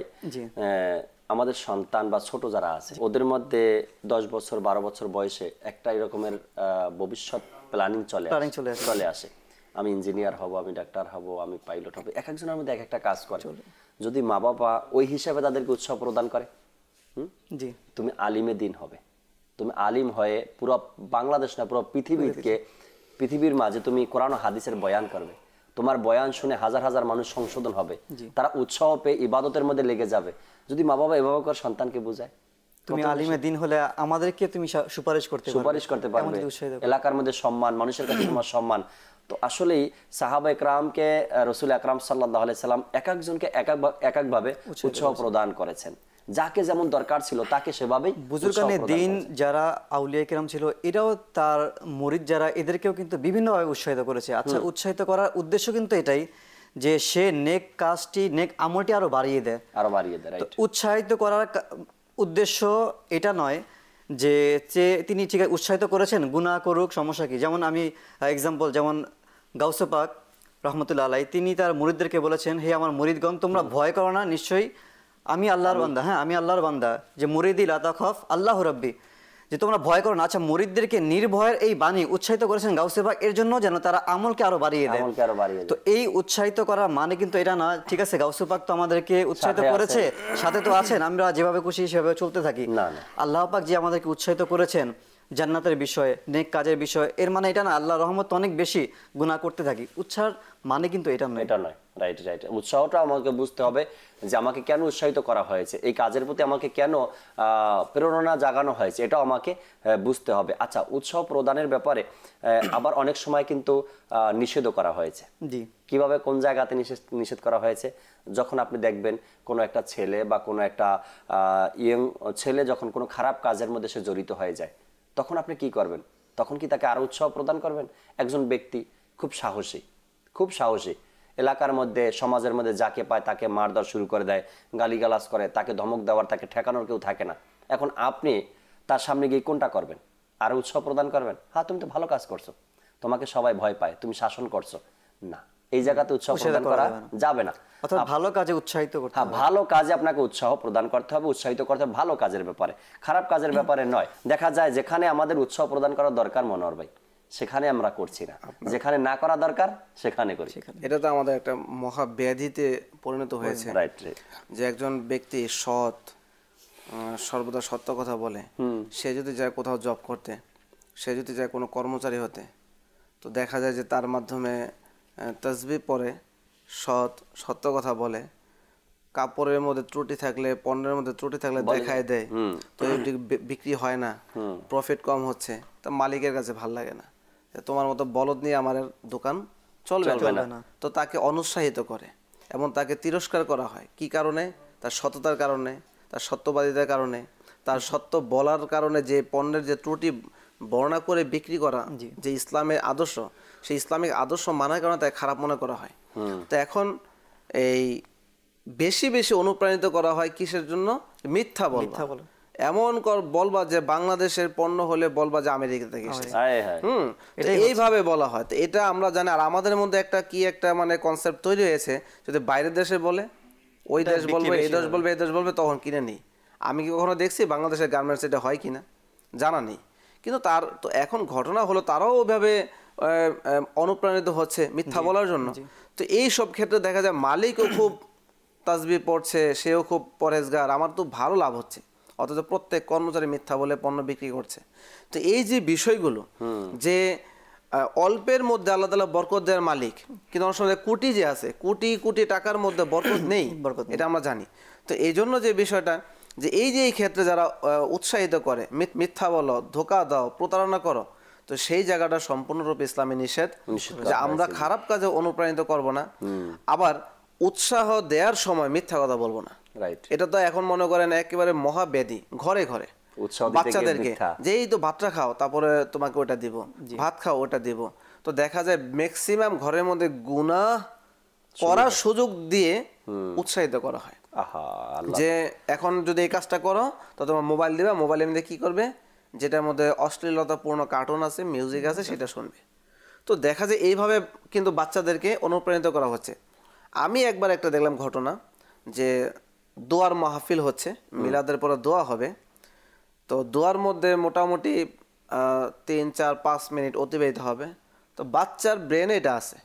আমাদের সন্তান বা ছোট যারা আছে ওদের মধ্যে 10 বছর 12 বছর বয়সে একটা এরকমের ভবিষ্যৎ প্ল্যানিং চলে আসে। আমি ইঞ্জিনিয়ার হব, আমি ডাক্তার হব, আমি পাইলট হব। এক একজনের মধ্যে এক একটা কাজ করে। যদি মা বাবা ওই হিসাবে তাদেরকে উৎসাহ প্রদান করে, জি তুমি আলিমে দিন হবে, তুমি আলিম হয়ে পুরো বাংলাদেশ না পুরো পৃথিবীর মাঝে তুমি কোরআন ও হাদিসের বয়ান করবে, তোমার বয়ান শুনে হাজার হাজার মানুষ সংশোধন হবে, তারা উৎসাহ পেয়ে ইবাদতের মধ্যে লেগে যাবে। যদি মা বাবা এভাবে করে সন্তানকে বোঝায়, তুমি আলিমে দিন হলে আমাদেরকে তুমি সুপারিশ করতে পারবে, এলাকার মধ্যে সম্মান, মানুষের কাছে তোমার সম্মান। তো আসলেই সাহাবা একরামকে রাসূল আকরাম সাল্লাল্লাহু আলাইহি সাল্লাম এক একজনকে এক একভাবে উৎসাহ প্রদান করেছেন, যাকে যেমন দরকার ছিল তাকে সেভাবেই। বুজুর্গানে দিন যারা আউলিয়া কেরাম ছিল, এরাও তার মুরিদ যারা, এদেরকেও কিন্তু বিভিন্নভাবে উৎসাহিত করেছে। আচ্ছা, উৎসাহিত করার উদ্দেশ্য কিন্তু এটাই যে সে নেক কাজটি, নেক আমলটি আরো বাড়িয়ে দেয়। রাইট। উৎসাহিত করার উদ্দেশ্য এটা নয় যে তিনি ঠিক উৎসাহিত করেছেন গুনাহ করুক, সমস্যা কি। যেমন আমি এক্সাম্পল, যেমন গাউসে পাক রহমতুল্লাহ আলাই তিনি তার মুরিদদেরকে বলেছেন, হে আমার মুরিদগণ, তোমরা ভয় করো না, নিশ্চয়ই আমি আল্লাহর বান্দা। হ্যাঁ, আমি আল্লাহর বান্দা। যে মুরিদি লা তাখাফ আল্লাহু রাব্বি, যে তোমরা ভয় করো না। আচ্ছা, মুরিদদেরকে নির্ভয়ের এই বাণী উৎসাহিত করেছেন গাউসে পাক এর জন্য যেন তারা আমলকে আরো বাড়িয়ে দেয়। তো এই উৎসাহিত করার মানে কিন্তু এটা না, ঠিক আছে গাউসে পাক তো আমাদেরকে উৎসাহিত করেছে, সাথে তো আছেন, আমরা যেভাবে খুশি সেভাবে চলতে থাকি। আল্লাহ পাক যে আমাদেরকে উৎসাহিত করেছেন জান্নাতের বিষয়ে, নেক কাজের বিষয়ে, এর মানে এটা না আল্লাহর রহমত অনেক বেশি, গুনাহ করতে থাকি। উৎসাহ মানে কিন্তু এটা নয়, এটা নয়। Right right. উৎসাহটা আমাকে বুঝতে হবে যে আমাকে কেন উৎসাহিত করা হয়েছে, এই কাজের প্রতি আমাকে কেন প্রেরণা জাগানো হয়েছে, এটাও আমাকে বুঝতে হবে। আচ্ছা, উৎসাহ প্রদানের ব্যাপারে আবার অনেক সময় কিন্তু নিষেধও করা হয়েছে। জি। কিভাবে, কোন জায়গাতে নিষেধ করা হয়েছে? যখন আপনি দেখবেন কোনো একটা ছেলে বা কোনো একটা ইয়ং ছেলে যখন কোনো খারাপ কাজের মধ্যে সে জড়িত হয়ে যায়, তখন আপনি কি করবেন? তখন কি তাকে আরো উৎসাহ প্রদান করবেন? একজন ব্যক্তি খুব সাহসী এলাকার মধ্যে, সমাজের মধ্যে যাকে পায় তাকে মারধর শুরু করে দেয়, গালিগালাজ করে, তাকে ধমক দেওয়ার, তাকে ঠেকানোর কেউ থাকে না। এখন আপনি তার সামনে গিয়ে কোনটা করবেন? আরো উৎসাহ প্রদান করবেন? হ্যাঁ, তুমি তো ভালো কাজ করছো, তোমাকে সবাই ভয় পায়, তুমি শাসন করছো। না, এই জায়গাতে উৎসাহ প্রদান করা যাবে না। ভালো কাজে উৎসাহিত করতে হবে। হ্যাঁ, ভালো কাজে আপনাকে উৎসাহ প্রদান করতে হবে, উৎসাহিত করতে হবে ভালো কাজের ব্যাপারে, খারাপ কাজের ব্যাপারে নয়। দেখা যায় যেখানে আমাদের উৎসাহ প্রদান করা দরকার মনোহর ভাই, সেখানে আমরা করছি না, যেখানে না করা দরকার সেখানে করি। এটা তো আমাদের একটা মহা ব্যাধিতে পরিণত হয়েছে। রাইট। যে একজন ব্যক্তি সৎ, সর্বদা সত্য কথা বলে, সে যদি যায় কোথাও জব করতে, সে যদি যায় কোনো কর্মচারী হতে, তো দেখা যায় যে তার মাধ্যমে তাসবিহ পড়ে, সত্য কথা বলে, কাপড়ের মধ্যে ত্রুটি থাকলে, পণ্যের মধ্যে ত্রুটি থাকলে দেখায় দেয়, তো এটি বিক্রি হয় না, প্রফিট কম হচ্ছে, তা মালিকের কাছে ভাল লাগে না, তোমার মতো বলদ নিয়ে আমার দোকান চলবে না, তো তাকে অনুৎসাহিত করে এবং তাকে তিরস্কার করা হয়। কি কারণে? তার সততার কারণে, তার সত্যবাদিতার কারণে, তার সত্য বলার কারণে, যে পণ্যের যে ত্রুটি বর্ণনা করে বিক্রি করা, যে ইসলামের আদর্শ, সেই ইসলামিক আদর্শ মানার কারণে তাকে খারাপ মনে করা হয়। তো এখন এই বেশি অনুপ্রাণিত করা হয় কিসের জন্য? মিথ্যা বলবা, এমন বলবা যে বাংলাদেশের পণ্য হলে বলবা যে আমেরিকা থেকে এসেছে, এইভাবে বলা হয়। তো এটা আমরা জানি। আর আমাদের মধ্যে একটা মানে কনসেপ্ট তৈরি হয়েছে, যদি বাইরের দেশে বলে, ওই দেশ বলবে, এই দেশ বলবে, এই দেশ বলবে, তখন কিনে নিই। আমি কি কখনো দেখছি বাংলাদেশের গার্মেন্টস এটা হয় কিনা? জানা নেই। কিন্তু তার তো এখন ঘটনা হলো তারাও ওইভাবে অনুপ্রাণিত হচ্ছে মিথ্যা বলার জন্য। তো এই সব ক্ষেত্রে দেখা যায় মালিকও খুব তাসবিহ পড়ছে, সেও খুব পরহেজগার, আমার তো ভালো লাভ হচ্ছে, অথচ প্রত্যেক কর্মচারী মিথ্যা বলে পণ্য বিক্রি করছে। তো এই যে বিষয়গুলো, যে অল্পের মধ্যে আল্লাহ তাআলা বরকত দেওয়ার মালিক, কিন্তু অনেক সময় কোটি যে আছে, কোটি টাকার মধ্যে বরকত নেই, এটা আমরা জানি। তো এই জন্য যে বিষয়টা, যে এই ক্ষেত্রে যারা উৎসাহিত করে, মিথ্যা বলো, ধোঁকা দাও, প্রতারণা করো, তো সেই জায়গাটা সম্পূর্ণরূপে ইসলামে নিষেধ, যে আমরা খারাপ কাজে অনুপ্রাণিত করব না, আবার উৎসাহ দেওয়ার সময় মিথ্যা কথা বলবো না। এটা তো এখন মনে করেন একেবারে মহাব্যাধি, ঘরে ঘরে বাচ্চাদেরকে, যে এই তো ভাতটা খাও, তারপরে তোমাকে ওটা দিব, ভাত খাও, ওটা দিব। তো দেখা যায় ম্যাক্সিমাম ঘরের মধ্যে গুনাহ করার সুযোগ দিয়ে উৎসাহিত করা হয়, যে এখন যদি এই কাজটা করো তো তোমার মোবাইল দিবা, মোবাইলের মধ্যে কি করবে, যেটার মধ্যে অশ্লীলতাপূর্ণ কার্টুন আছে, মিউজিক আছে, সেটা শুনবে। তো দেখা যায় এইভাবে কিন্তু বাচ্চাদেরকে অনুপ্রাণিত করা হচ্ছে। আমি একবার একটা দেখলাম ঘটনা, যে দোয়ার মাহফিল হচ্ছে, মিলাদের পরে দোয়া হবে, তো দোয়ার মধ্যে মোটামুটি 3-4-5 মিনিট অতিবাহিত হবে। তো বাচ্চার ব্রেনে এটা আছে,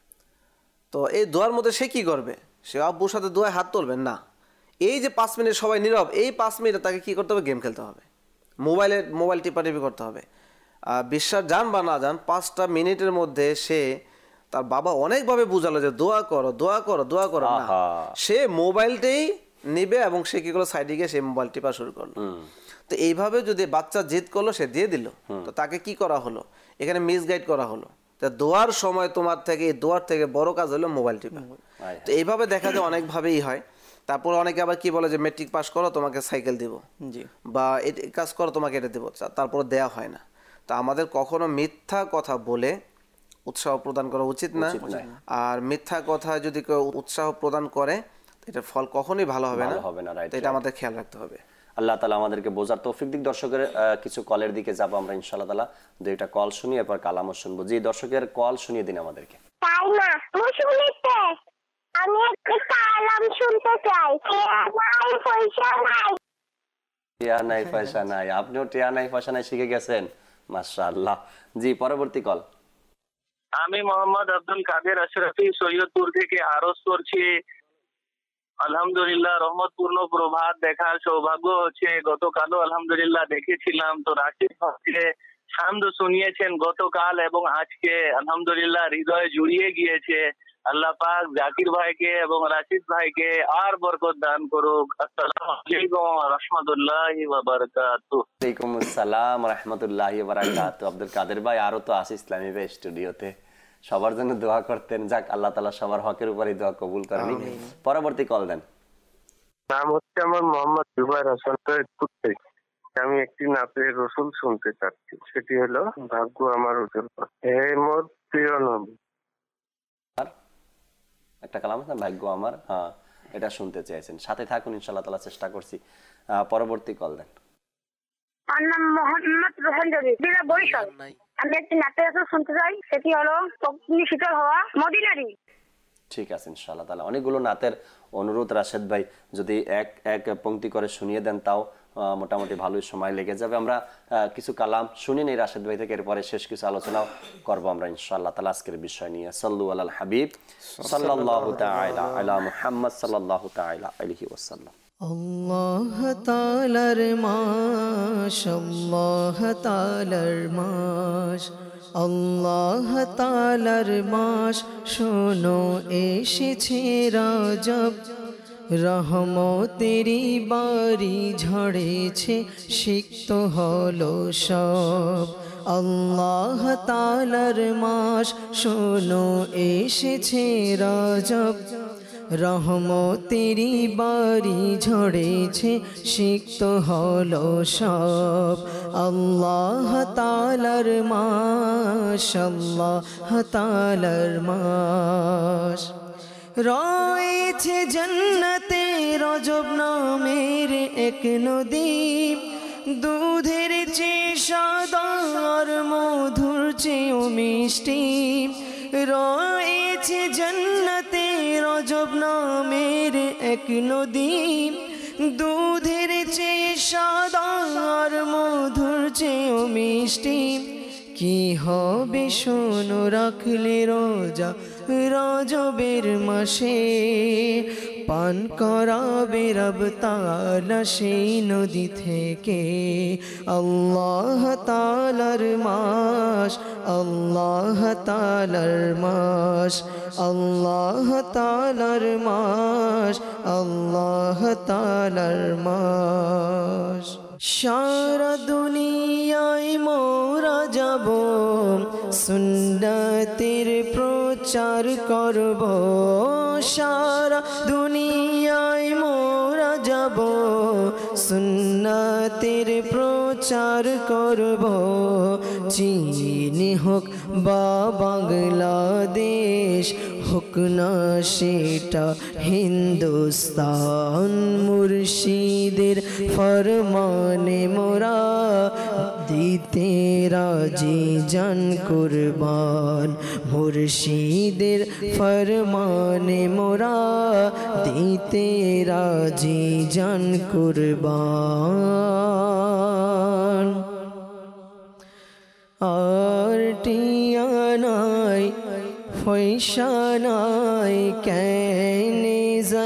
তো এই দোয়ার মধ্যে সে কি করবে? সে আব্বুর সাথে দোয়ায় হাত তুলবেন না। এই যে 5 মিনিট সবাই নীরব, এই 5 মিনিটে তাকে কি করতে হবে? গেম খেলতে হবে, মোবাইল টিপাটিপি করতে হবে। বিশ্বাস যান বা না যান, 5টা মিনিটের মধ্যে সে, তার বাবা অনেকভাবে বুঝালো যে দোয়া করো, দোয়া করো, দোয়া করো, না, সে মোবাইলটাই নিবে এবং সে কি করলো, সাইডে গিয়ে সে মোবাইল টিপা শুরু করলো। তো এইভাবে যদি বাচ্চা জিদ করলো, সে দিয়ে দিল, তো তাকে কি করা হলো? এখানে মিসগাইড করা হলো। দোয়ার সময় তোমার থেকে, দোয়ার থেকে বড় কাজ হলো মোবাইল টিপা। তো এইভাবে দেখা যায় অনেকভাবেই হয়। তারপর অনেকে আবার কি বলে যে মেট্রিক পাস করো, তোমাকে সাইকেল দিব, বা এই কাজ করো, তোমাকে এটা দিব, তারপর দেয়া হয় না। তো আমাদের কখনো মিথ্যা কথা বলে উৎসাহ প্রদান করা উচিত না। আর মিথ্যা কথা যদি কেউ উৎসাহ প্রদান করে, এটার ফল কখনোই ভালো হবে না, এটা আমাদের খেয়াল রাখতে হবে। আল্লাহ তাআলা আমাদেরকে বোঝার তৌফিক দিক। দর্শকের কিছু কলের দিকে যাব আমরা ইনশাআল্লাহ তাআলা, দুইটা কল শুনি এরপর কালামও শুনবো। জি দর্শকের কল শুনিয়ে দিন আমাদেরকে। তাই না মুসলিমতে আমি একটা আলাম শুনতে চাই। নাই পয়সা নাই, টিয়া নাই পয়সা নাই, আপনিও টিয়া নাই পয়সা নাই শিখে গেছেন, মাশাআল্লাহ। জি পরবর্তী কল। আমি মোহাম্মদ আব্দুল কাদের আশরাফি সৈয়দপুর থেকে আরজ করছি। আলহামদুলিল্লাহ রহমতপূর্ণ প্রভাত দেখার সৌভাগ্য হচ্ছে। গতকালও আলহামদুলিল্লাহ দেখেছিলাম, তো রাশিদ ভাইকে হামদ শুনিয়েছেন গতকাল এবং আজকে, আলহামদুলিল্লাহ হৃদয়ে জুড়িয়ে গিয়েছে। আল্লাহ পাক জাকির ভাইকে এবং রাশিদ ভাইকে আর বরকত দান করুক। আসসালামু আলাইকুম ওয়া রাহমাতুল্লাহি ওয়া বারাকাতুহু। ওয়ালাইকুম আসসালাম ওয়া রাহমাতুল্লাহি ওয়া বারাকাতুহু। আব্দুল কাদের ভাই আরো তো আছে ইসলামী ভাই স্টুডিওতে, সবার জন্য দোয়া করতেন। যাক আল্লাহ তাআলা সবার হকের উপরই দোয়া কবুল করেন। পরবর্তী কল দেন। নাম হচ্ছে আমার মোহাম্মদ জুবাইর হাসান সৈয়দপুর থেকে। আমি একটি নাতের রসুল শুনতে চাচ্ছি, সেটি হলো ভাগ্য আমার উজ্জ্বল পথ। হে মোর প্রিয় নবী। একটা কালাম আছে না, ভাগ্য আমার, হ্যাঁ এটা শুনতে চেয়েছেন, সাথে থাকুন ইনশাআল্লাহ তাআলা, চেষ্টা করছি। পরবর্তী কল দেন। আমার নাম মোহাম্মদ রোহান জলি, জেলা বরিশাল। আমি একটি নাতের রসুল শুনতে চাই, সেটি হলো অগ্নি শীতল হওয়া মদিনারি। ঠিক আছে ইনশাআল্লাহ তাআলা। অনেকগুলো নাতের অনুরোধ, রাশেদ ভাই যদি এক এক পংক্তি করে শুনিয়ে দেন তাও মোটামুটি ভালোই সময় লেগে যাবে। আমরা কিছু কালাম শুনি নেই রাশেদ ভাই থেকে, এরপরে শেষ কিছু আলোচনাও করবো আমরা ইনশাআল্লাহ তাআলা আজকের বিষয় নিয়ে। সাল্লু আলাল হাবিব সাল্লাল্লাহু তাআলা আলা মুহাম্মদ সাল্লাল্লাহু তাআলা আলাইহি ওয়াসাল্লাম। আল্লাহ তাআলার মাস, আল্লাহ তাআলার মাস, আল্লাহ তাআলার মাস, শোনো এসেছে রজব, রহমতেরি বাড়ি ঝরেছে, সিক্ত হলো সব। আল্লাহ তাআলার মাস, শোনো এসেছে রজব, রহমতেরি বাড়ি ঝরেছে, সিক্ত হলো সব। আল্লাহ তাআলার মাস, আল্লাহ তাআলার মাস, রয়েছে জান্নাতে রজব নামের এক নদী, দুধের চেয়ে সাদা আর মধুর চেয়েও মিষ্টি। রয়েছে জান্নাতে রজব নামের এক নদী, দুধের চেয়ে সাদা আর মধুর চেয়েও মিষ্টি। কি হবে শোনো রাখলে রোজা রজবের মাসে, পান করাবে রব তাআলা সেই নদী থেকে। আল্লাহ তাআলার মাস, আল্লাহ তাআলার মাস, আল্লাহ তাআলার মাস, আল্লাহ তাআলার মাস। সারা দুনিয়ায় মোরা যাব, সুন্নতের প্রচার করব। সারা দুনিয়ায় মোরা যাব, সুন্নতের প্রচার করব। চীন হোক বা বাংলাদেশ হোক না সেটা হিন্দুস্তান, মুর্শিদের ফরমানে মোরা দিতে রাজি জান কুরবান। মুর্শিদের ফরমানে মোরা দিতে রাজি জান কুরবান। আর টিয়া নাই পয়সা নাই, কেনে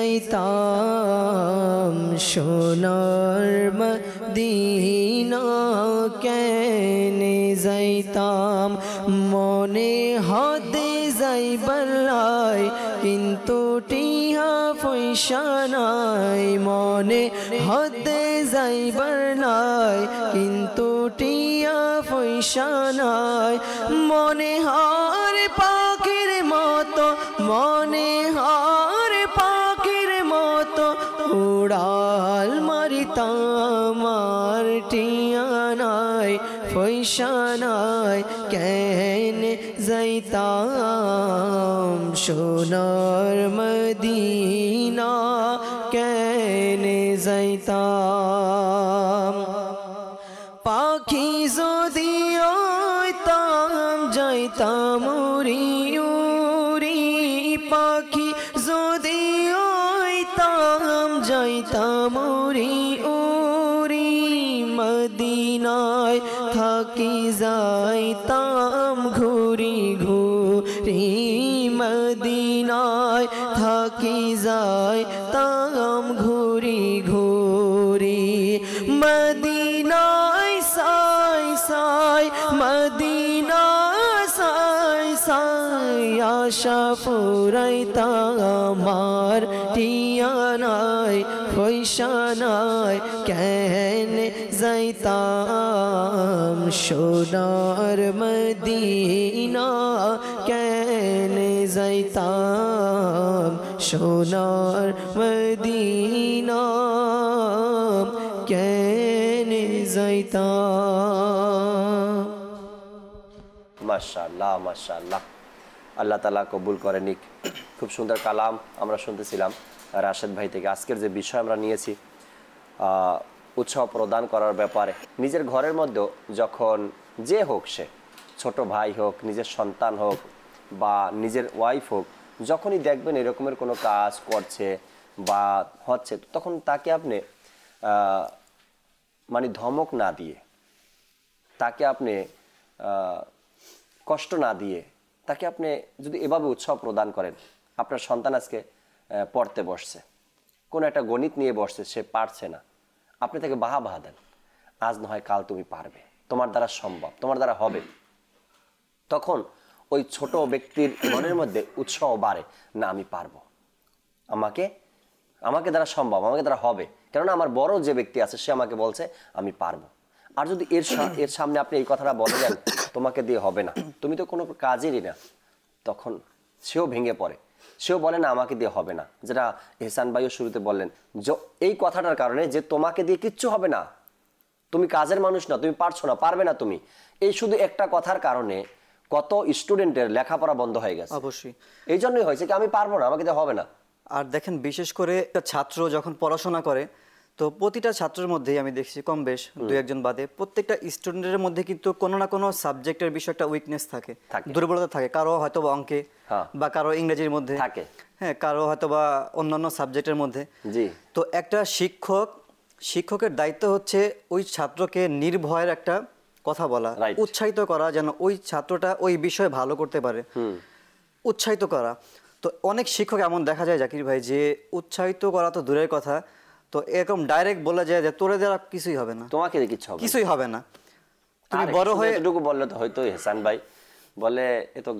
যাইতাম সোনার মদিনা, কেনে যাইতাম। মনে হতে যাইবার লাই, কিন্তু টিয়া পয়সা নাই। মনে হতে যাইবার নাই, কিন্তু টিয়া পয়সা নাই। মনে হার পাখির মতো, মনে হার পাখির মতো উড়াল মারিতাম। আর টিয়া নাই পয়সা নাই, কেনে যাইতাম সোনার মদিনা, কেনে যাইতাম। যাইতাম উড়ি উড়ি পাখি যদি হইতাম যাইতাম উড়ি উড়ি মদিনায় থাকি যাইতাম ঘুরি ঘুরি মদিনায় থাকি যাইতাম ঘুরি ঘুরি মদিনায় সাই সাই মদিনা সাই সাই আশা ফুরাইতাম আমার টিয়ানায় পয়সানায় কেন যাইতাম সোনার মদিনা কেন যাইতাম সোনার মদিনা কেন যাইতাম। মাশাআল্লাহ মাশাআল্লাহ, আল্লাহ তাআলা কবুল করে নিক। খুব সুন্দর কালাম আমরা শুনতেছিলাম রাশেদ ভাই থেকে। আজকের যে বিষয় আমরা নিয়েছি উৎসাহ প্রদান করার ব্যাপারে, নিজের ঘরের মধ্যে যখন যে হোক, সে ছোট ভাই হোক, নিজের সন্তান হোক বা নিজের ওয়াইফ হোক, যখনই দেখবেন এরকমের কোনো কাজ করছে বা হচ্ছে, তখন তাকে আপনি মানে ধমক না দিয়ে, তাকে আপনি কষ্ট না দিয়ে, তাকে আপনি যদি এভাবে উৎসাহ প্রদান করেন, আপনার সন্তান আজকে পড়তে বসছে, কোনো একটা গণিত নিয়ে বসছে, সে পারছে না, আপনি তাকে বাহা দেন, আজ না হয় কাল তুমি পারবে, তোমার দ্বারা সম্ভব, তোমার দ্বারা হবে। তখন ওই ছোট ব্যক্তির মনের মধ্যে উৎসাহ বাড়ে, না আমি পারবো, আমাকে দ্বারা সম্ভব, আমাকে দ্বারা হবে, কেননা আমার বড় যে ব্যক্তি আছে সে আমাকে বলছে আমি পারবো। আর যদি এর সামনে আপনি এই কথাটা বলে দেন তোমাকে দিয়ে হবে না, তুমি তো কোনো কাজেরই না, তখন সেও ভেঙে পড়ে, সেও বলে না আমাকে দিয়ে হবে না। যেটা এহসান ভাইও শুরুতে বললেন, এই কথাটার কারণে যে তোমাকে দিয়ে কিচ্ছু হবে না, তুমি কাজের মানুষ না, তুমি পারছো না, পারবে না তুমি, এই শুধু একটা কথার কারণে কত স্টুডেন্টের লেখাপড়া বন্ধ হয়ে গেছে। অবশ্যই এই জন্যই হয়েছে কি আমি পারবো না, আমাকে দিয়ে হবে না। আর দেখেন, বিশেষ করে একটা ছাত্র যখন পড়াশোনা করে, তো প্রতিটা ছাত্রের মধ্যেই আমি দেখছি কম বেশ দুই একজন বাদে প্রত্যেকটা স্টুডেন্টের মধ্যে কিন্তু কোনো না কোনো সাবজেক্টের বিষয়ে একটা উইকনেস থাকে, দুর্বলতা থাকে। কারো হয়তো বা অঙ্কে বা কারো ইংরেজির মধ্যে থাকে, হ্যাঁ, কারো হয়তো বা অন্যান্য সাবজেক্টের মধ্যে। জি, তো একটা শিক্ষকের দায়িত্ব হচ্ছে ওই ছাত্রকে নির্ভয়ের একটা কথা বলা, উৎসাহিত করা, যেন ওই ছাত্রটা ওই বিষয়ে ভালো করতে পারে, উৎসাহিত করা। তো অনেক শিক্ষক এমন দেখা যায় জাকির ভাই, যে উৎসাহিত করা তো দূরের কথা, তো এরকম ডাইরেক্ট বলা যায় যে তোরে দ্বারা কিছুই হবে না, তোমাকে কিছুই হবে না, তুমি বড় হয়ে এতটুকু বললে তো হয়তো এহসান ভাই বলে এ তো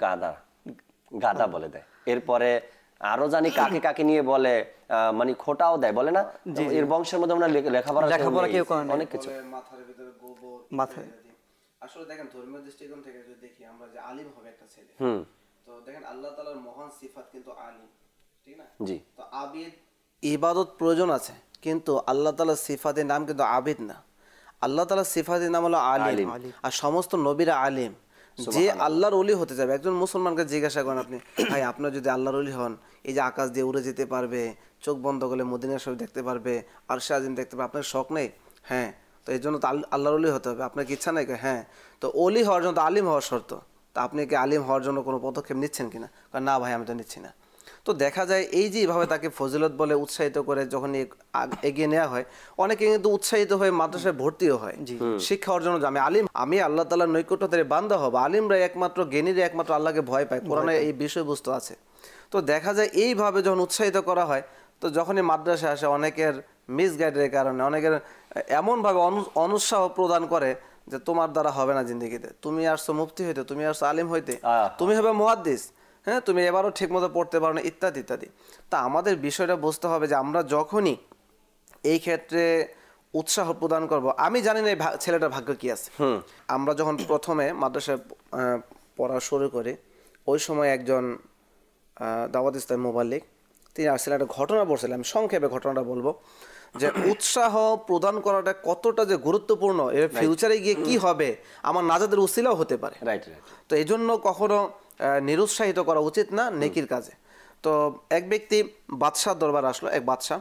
গাদা বলে দেয়, এরপরে আরো জানি কাকে কাকে নিয়ে বলে, মানে খোটাও দেয়, বলে না এর বংশের মধ্যে আমরা লেখাপড়া কেউ করে না, অনেক কিছু মাথার ভিতরে গোবর মাথায়। আসলে দেখেন ধর্মীয় দৃষ্টিকোণ থেকে যদি দেখি আমরা, যে আলিম হবে একটা ছেলে, তো দেখেন আল্লাহ তাআলার মহান সিফাত কিন্তু আলিম, ঠিক না? জি। তো আবিদ, ইবাদত প্রয়োজন আছে, কিন্তু আল্লাহ তাআলার সিফাতের নাম কিন্তু আবিদ না, আল্লাহ তাআলার সিফাতের নাম হলো আলিম। আর সমস্ত নবীরা আলিম। যে আল্লাহর ওলি হতে যাবে, একজন মুসলমানকে জিজ্ঞাসা করেন আপনি, ভাই আপনার যদি আল্লাহর ওলি হন, এই যে আকাশ দিয়ে উড়ে যেতে পারবে, চোখ বন্ধ করলে মদিনা শরীফ দেখতে পারবে, আরশে আজিম দেখতে পারবে, আপনার শখ নেই? হ্যাঁ। তো এই জন্য তো আল্লাহর ওলি হতে হবে, আপনার কি ইচ্ছা নেই? হ্যাঁ। তো ওলি হওয়ার জন্য তো আলিম হওয়ার শর্ত, তা আপনি কি আলিম হওয়ার জন্য কোনো পদক্ষেপ নিচ্ছেন কিনা? না ভাই আমি তো নিচ্ছি না। তো দেখা যায় এই যে এইভাবে তাকে ফজিলত বলে উৎসাহিত করে যখন এগিয়ে নেওয়া হয়, অনেকে কিন্তু উৎসাহিত হয়ে মাদ্রাসায় ভর্তিও হয় শিক্ষা অর্জনের জন্য। আমি আল্লাহ তাআলার নৈকট্য থেকে বান্দা হব, আলিমরা একমাত্র জ্ঞানীরা একমাত্র আল্লাহকে ভয় পায়, কোরআনে এই বিষয়বস্তু আছে। তো দেখা যায় এইভাবে যখন উৎসাহিত করা হয়, তো যখনই মাদ্রাসায় আসে অনেকের মিসগাইডের কারণে অনেকের এমনভাবে অনুৎসাহ প্রদান করে যে তোমার দ্বারা হবে না জিন্দেগিতে, তুমি আসছো মুফতি হইতে, তুমি আসছো আলিম হইতে, তুমি হবে মুহাদ্দিস, হ্যাঁ তুমি এবারও ঠিক মতো পড়তে পারো না, ইত্যাদি ইত্যাদি। তা আমাদের বিষয়টা বুঝতে হবে যে আমরা যখনই এই ক্ষেত্রে উৎসাহ প্রদান করব, আমি জানি না এই ছেলেটার ভাগ্য কি আছে। আমরা যখন প্রথমে মাদ্রাসায় পড়া শুরু করি, ওই সময় একজন দাওয়াত ইসলামী মুবাল্লিগ তিনি আসলে একটা ঘটনা বলছিলেন, আমি সংক্ষেপে ঘটনাটা বলবো, যে উৎসাহ প্রদান করাটা কতটা যে গুরুত্বপূর্ণ, এর ফিউচারে গিয়ে কি হবে, আমার নাজাতের উসিলাও হতে পারে। তো এই জন্য কখনো নিরুৎসাহিত করা উচিত না নেকির কাজে। তো এক ব্যক্তি বাদশাহ দরবার আসলো, এক বাদশাহ।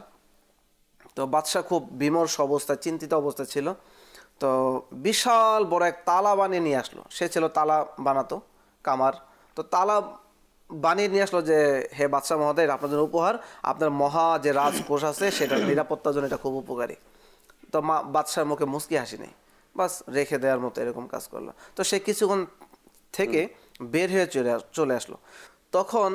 তো বাদশাহ খুব বিমর্ষ অবস্থা, চিন্তিত অবস্থা ছিল। তো বিশাল বড় এক তালা বানিয়ে নিয়ে আসলো, সে ছিল তালা বানাতো, কামার, তো তালা বানিয়ে নিয়ে আসলো যে হে বাদশাহ মহোদয়, আপনার জন্য উপহার, আপনার মহা যে রাজকোষ আছে সেটা নিরাপত্তার জন্য এটা খুব উপকারী। তো বাদশার মুখে মুস্কি হাসি নেই, বাস রেখে দেওয়ার মতো এরকম কাজ করলো। তো সে কিছুক্ষণ থেকে বের হয়ে চলে আসলো। তখন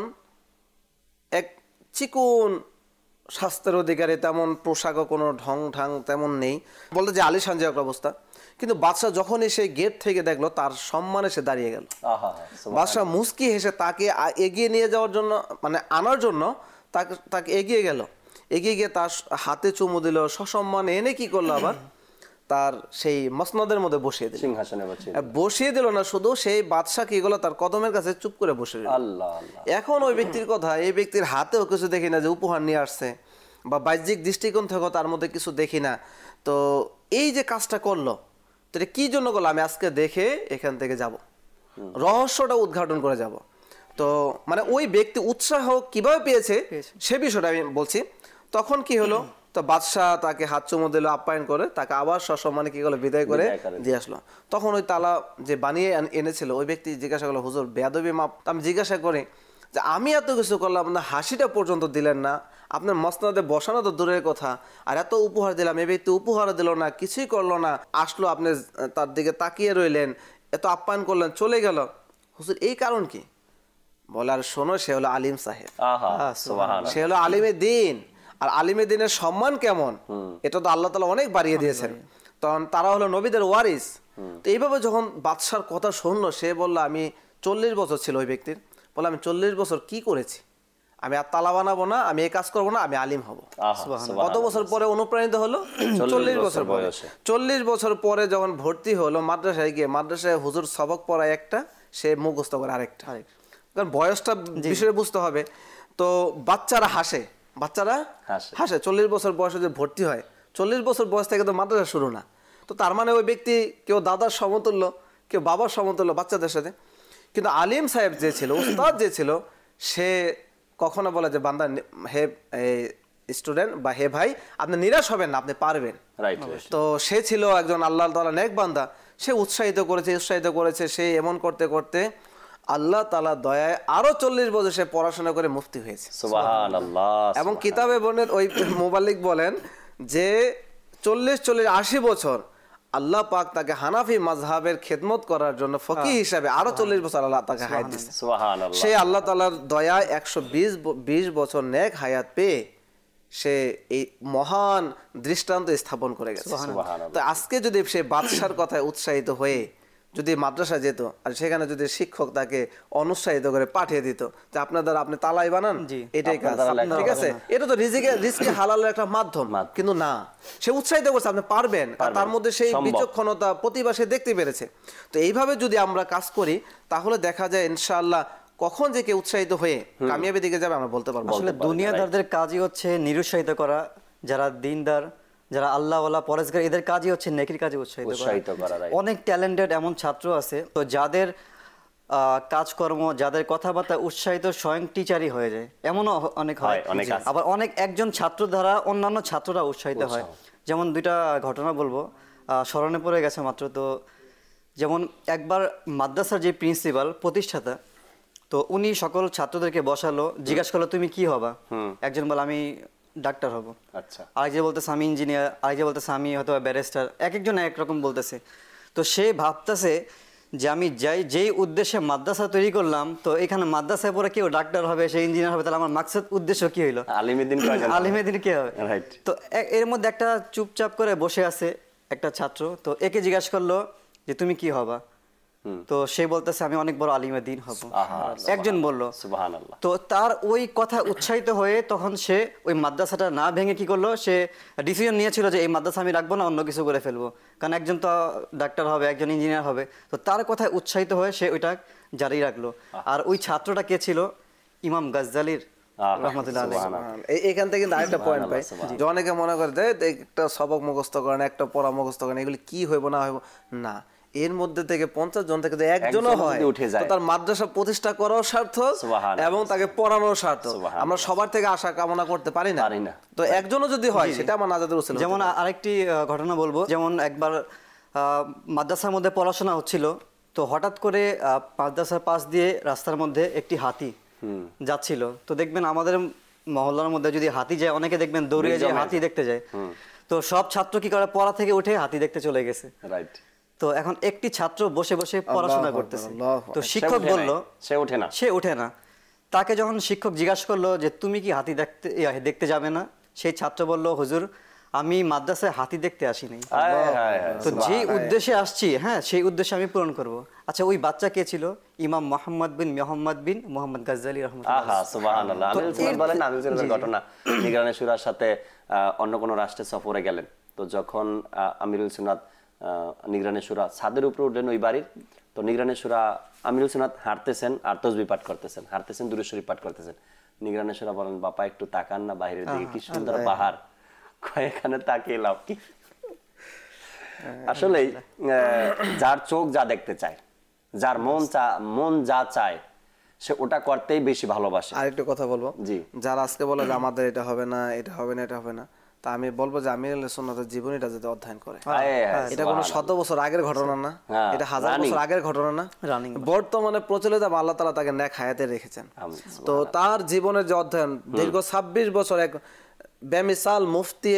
এক চিকুন স্বাস্থ্যের অধিকারী, তেমন পোশাকও কোনো ঢং ঢাং তেমন নেই, বলতে যে আলিশান যে একটা অবস্থা, কিন্তু বাদশাহ যখনই সেই গেট থেকে দেখলো তার সম্মানে সে দাঁড়িয়ে গেল। বাদশাহ মুস্কি হেসে তাকে এগিয়ে নিয়ে যাওয়ার জন্য, মানে আনার জন্য তাকে এগিয়ে গেল। এগিয়ে গিয়ে তার হাতে চুমু দিল, সসম্মানে এনে কি করলো, আবার তার সেই মসনদের মধ্যে বসিয়ে দিল, সিংহাসনে বসিয়ে দিল না শুধু, সেই বাদশাহ কি করলো, তার কদমের কাছে চুপ করে বসে দিল। এখন ওই ব্যক্তির কথা, এই ব্যক্তির হাতেও কিছু দেখি না যে উপহার নিয়ে আসছে, বা বাহ্যিক দৃষ্টিকোণ থেকে তার মধ্যে কিছু দেখি না। তো এই যে কাজটা করলো, তো এটা কি জন্য করলো, আমি আজকে দেখে এখান থেকে যাব, রহস্যটা উদ্ঘাটন করে যাব। তো মানে ওই ব্যক্তি উৎসাহ কিভাবে পেয়েছে সে বিষয়টা আমি বলছি। তখন কি হলো, তো বাদশাহ তাকে হাত চুমু দিল, আপ্যায়ন করে তাকে আবার সসম্মানে কি করলো, বিদায় করে দিয়ে আসলো। তখন ওই তালা যে বানিয়ে এনেছিল ওই ব্যক্তি জিজ্ঞাসা করলো, হুজুর বেয়াদবি মাপ। আমি জিজ্ঞাসা করি যে আমি এত কিছু করলাম, আপনার হাসিটা পর্যন্ত দিলেন না, আপনার মসনদে বসানো তো দূরের কথা, আর এত উপহার দিলাম, এই ব্যক্তি উপহার দিল না, কিছুই করলো না, আসলো আপনি তার দিকে তাকিয়ে রইলেন, এত আপ্যায়ন করলেন, চলে গেল, হুজুর এই কারণ কি? বলে আর শোনো, সে হলো আলিম সাহেব, সে হলো আলিমে দিন। আর আলিমে দিনের সম্মান কেমন, এটা তো আল্লাহ তাআলা অনেক বাড়িয়ে দিয়েছেন। তখন তারা হলো নবীদের ওয়ারিস। তো এইভাবে যখন বাদশার কথা শুনলো, সে বললো আমি 40 বছর ছিল ওই ব্যক্তির, বলে আমি 40 বছর কি করেছি, আমি আর তালা বানাবো না, আমি এই কাজ করবো না, আমি আলিম হব। কত বছর পরে অনুপ্রাণিত হলো? 40 বছর পরে। 40 বছর পরে যখন ভর্তি হলো মাদ্রাসায় গিয়ে, মাদ্রাসায় হুজুর সবক পড়ায় একটা, সে মুখস্থ করে আরেকটা, কারণ বয়সটা বিষয়ে বুঝতে হবে। তো বাচ্চারা হাসে, 40 বছর বয়সে যে ভর্তি হয়, 40 বছর বয়স থেকে তো মাদ্রাসা শুরু না। তো তার মানে ওই ব্যক্তি কেউ দাদার সমতুল্য, কেউ বাবার সমতুল্য বাচ্চাদের সাথে। কিন্তু আলিম সাহেব যে ছিল, উস্তাদ যে ছিল, সে কখনো বলে যে বান্দা, হে স্টুডেন্ট বা হে ভাই, আপনি নিরাশ হবেন না, আপনি পারবেন। তো সে ছিল একজন আল্লাহ তাআলা নেক বান্দা, সে উৎসাহিত করেছে। সে এমন করতে করতে আল্লাহ তাআলা দয়ায় আরো 40 বছর সে পড়াশোনা করে মুফতি হয়েছে, সুবহানাল্লাহ। এবং কিতাবে বর্ণিত ওই মুবাল্লিগ বলেন যে 40-80 বছর আল্লাহ পাক তাকে হানাফি মাযহাবের খেদমত করার জন্য ফকিহ হিসাবে আরো 40 বছর আল্লাহ তাকে হায়াত দিয়েছে, সুবহানাল্লাহ। সেই আল্লাহ তাআলার দয়ায় 120 বছর নেক হায়াত পেয়ে সে এই মহান দৃষ্টান্ত স্থাপন করে গেছে, সুবহানাল্লাহ। তো আজকে যদি সে বাদশার কথায় উৎসাহিত হয়ে যদি মাদ্রাসা যেত, আর সেখানে যদি শিক্ষক তাকে অনুৎসাহিত করে পাঠিয়ে দিত যে আপনার দ্বারা আপনি তালাই বানান, এটাই কাজ, ঠিক আছে, এটা তো রিজকে হালালের একটা মাধ্যম। কিন্তু না, সে উৎসাহিত করছে আপনি পারবেন, তার মধ্যে সেই বিচক্ষণতা, প্রতিভা সে দেখতে পেরেছে। তো এইভাবে যদি আমরা কাজ করি, তাহলে দেখা যায় ইনশাআল্লাহ কখন যে কে উৎসাহিত হয়ে কামিয়াবি দিকে যাবে আমরা বলতে পারবো। আসলে দুনিয়াদারদের কাজই হচ্ছে নিরুৎসাহিত করা, যারা দিনদার, যারা আল্লাহওয়ালা পরেজগার, এদের কাজই হচ্ছে নেকির কাজে উৎসাহিত করা। অনেক ট্যালেন্টেড এমন ছাত্র আছে তো যাদের কাজকর্ম, যাদের কথাবার্তা উৎসাহিত স্বয়ং টিচারই হয়ে যায়, এমনও অনেক হয়। আবার অনেক একজন ছাত্র দ্বারা অন্যান্য ছাত্ররা উৎসাহিত হয়। যেমন 2টা ঘটনা বলবো, স্মরণে পড়ে গেছে মাত্র। তো যেমন একবার মাদ্রাসার যে প্রিন্সিপাল, প্রতিষ্ঠাতা, তো উনি সকল ছাত্রদেরকে বসালো, জিজ্ঞাসা করলো তুমি কি হবা? একজন বলে আমি ডাক্তার হব, আচ্ছা। আরেকজন বলতেছে আমি ইঞ্জিনিয়ার, আরেকজন বলতেছে আমি হয়তো ব্যারিস্টার, এক একজন এক রকম বলতেছে। তো সে ভাবতেছে যে আমি যেই উদ্দেশ্যে মাদ্রাসা তৈরি করলাম, তো এখানে মাদ্রাসায় পরে কেউ ডাক্তার হবে, সে ইঞ্জিনিয়ার হবে, তাহলে আমার মাকসাদ উদ্দেশ্য কি হইলো? আলিমেদিন কে হবে? তো এর মধ্যে একটা চুপচাপ করে বসে আছে একটা ছাত্র, তো একে জিজ্ঞাসা করলো যে তুমি কি হবা? তো সে বলতেছে আমি অনেক বড় আলিমে দ্বীন হব। একজন বলল সুবহানাল্লাহ। তো তার ওই কথা উৎসাহিত হয়ে তখন সে ওই মাদ্রাসাটা না ভেঙে কি করলো, সে ডিসিশন নিয়েছিল যে এই মাদ্রাসা আমি রাখবো না, অন্য কিছু করে ফেলবো, কারণ একজন তো ডাক্তার হবে, একজন ইঞ্জিনিয়ার হবে। তো তার কথায় উৎসাহিত হয়ে সে ওইটা জারি রাখলো। আর ওই ছাত্রটা কে ছিল? ইমাম গাজ্জালির রহমাতুল্লাহ আলাইহি। এখান থেকে কিন্তু আরেকটা পয়েন্ট পাই যে অনেকে মনে করে একটা সবক মুখস্থ করেন, একটা পড়া মুখস্থ করেন, এগুলি কি হইব না হইব না, এর মধ্যে থেকে 50 জন থেকে যদি একজনও হয় তো তার মাদ্রাসা প্রতিষ্ঠা করাও সার্থক এবং তাকে পড়ানোও সার্থক। আমরা সবার থেকে আশা কামনা করতে পারি না, তো একজনও যদি হয় সেটা আমার নাজাতের উসিলা। যেমন আরেকটি ঘটনা বলবো, যেমন একবার মাদ্রাসার মধ্যে পড়াশোনা হচ্ছিল, তো হঠাৎ করে মাদ্রাসার পাশ দিয়ে রাস্তার মধ্যে একটি হাতি যাচ্ছিল। তো দেখবেন আমাদের মহল্লার মধ্যে যদি হাতি যায়, অনেকে দেখবেন দৌড়িয়ে যায় হাতি দেখতে যায়। তো সব ছাত্র কি করে, পড়া থেকে উঠে হাতি দেখতে চলে গেছে। রাইট। তো এখন একটি ছাত্র বসে বসে পড়াশোনা করতেছে। তো শিক্ষক বলল সে ওঠে না। তাকে যখন শিক্ষক জিজ্ঞাসা করলো যে তুমি কি হাতি দেখতে যাবে না, সেই ছাত্র বলল হুজুর আমি মাদ্রাসায় হাতি দেখতে আসিনি, তো যেই উদ্দেশ্যে আসছি হ্যাঁ সেই উদ্দেশ্যে আমি পূরণ করব। আচ্ছা ওই বাচ্চা কে ছিল? ইমাম মোহাম্মদ বিন মোহাম্মদ গাজ্জালি রাহমাতুল্লাহ। সুবহানাল্লাহ। আমিরুল সুন্নাত বলেন আমিরুল সুন্নাতের ঘটনা, নিগরানি শুরার সাথে অন্য কোনো রাষ্ট্রে সফরে গেলেন। তো যখন আমিরুল সুন্নাত নিগরানি শুরা ছাদের উপরে উঠলেন ওই বাড়ির, তো নিগরানি শুরা আমিরুল সুন্নাত হাঁটতেছেন আর তাসবিহ পাঠ করতেছেন, হাঁটতেছেন দুরূদ শরীফ পাঠ করতেছেন। নিগরানি শুরা বলেন বাপা একটু তাকান না বাইরের দিকে, কি সুন্দর পাহাড়, এখানে তাকিয়ে লাভ কি? আসলে যার চোখ যা দেখতে চায়, যার মন যা চায় সে ওটা করতেই বেশি ভালোবাসে। আরেকটু কথা বলবো, জি, যারা আজকে বলে যে আমাদের এটা হবে না, এটা হবে না, এটা হবে না, তা আমি বলবো যে আমিরুল সুন্নাতের জীবনীটা যদি অধ্যয়ন করে, এটা কোনো 100 বছর আগের ঘটনা না, এটা 1000 বছর আগের ঘটনা না, বর্তমানে প্রচলিত আল্লাহ তাআলা তাকে নেক হায়াতে রেখেছেন। তো তার জীবনের যে অধ্যয়ন দীর্ঘ 26 বছর এক বেমিসাল মুফতি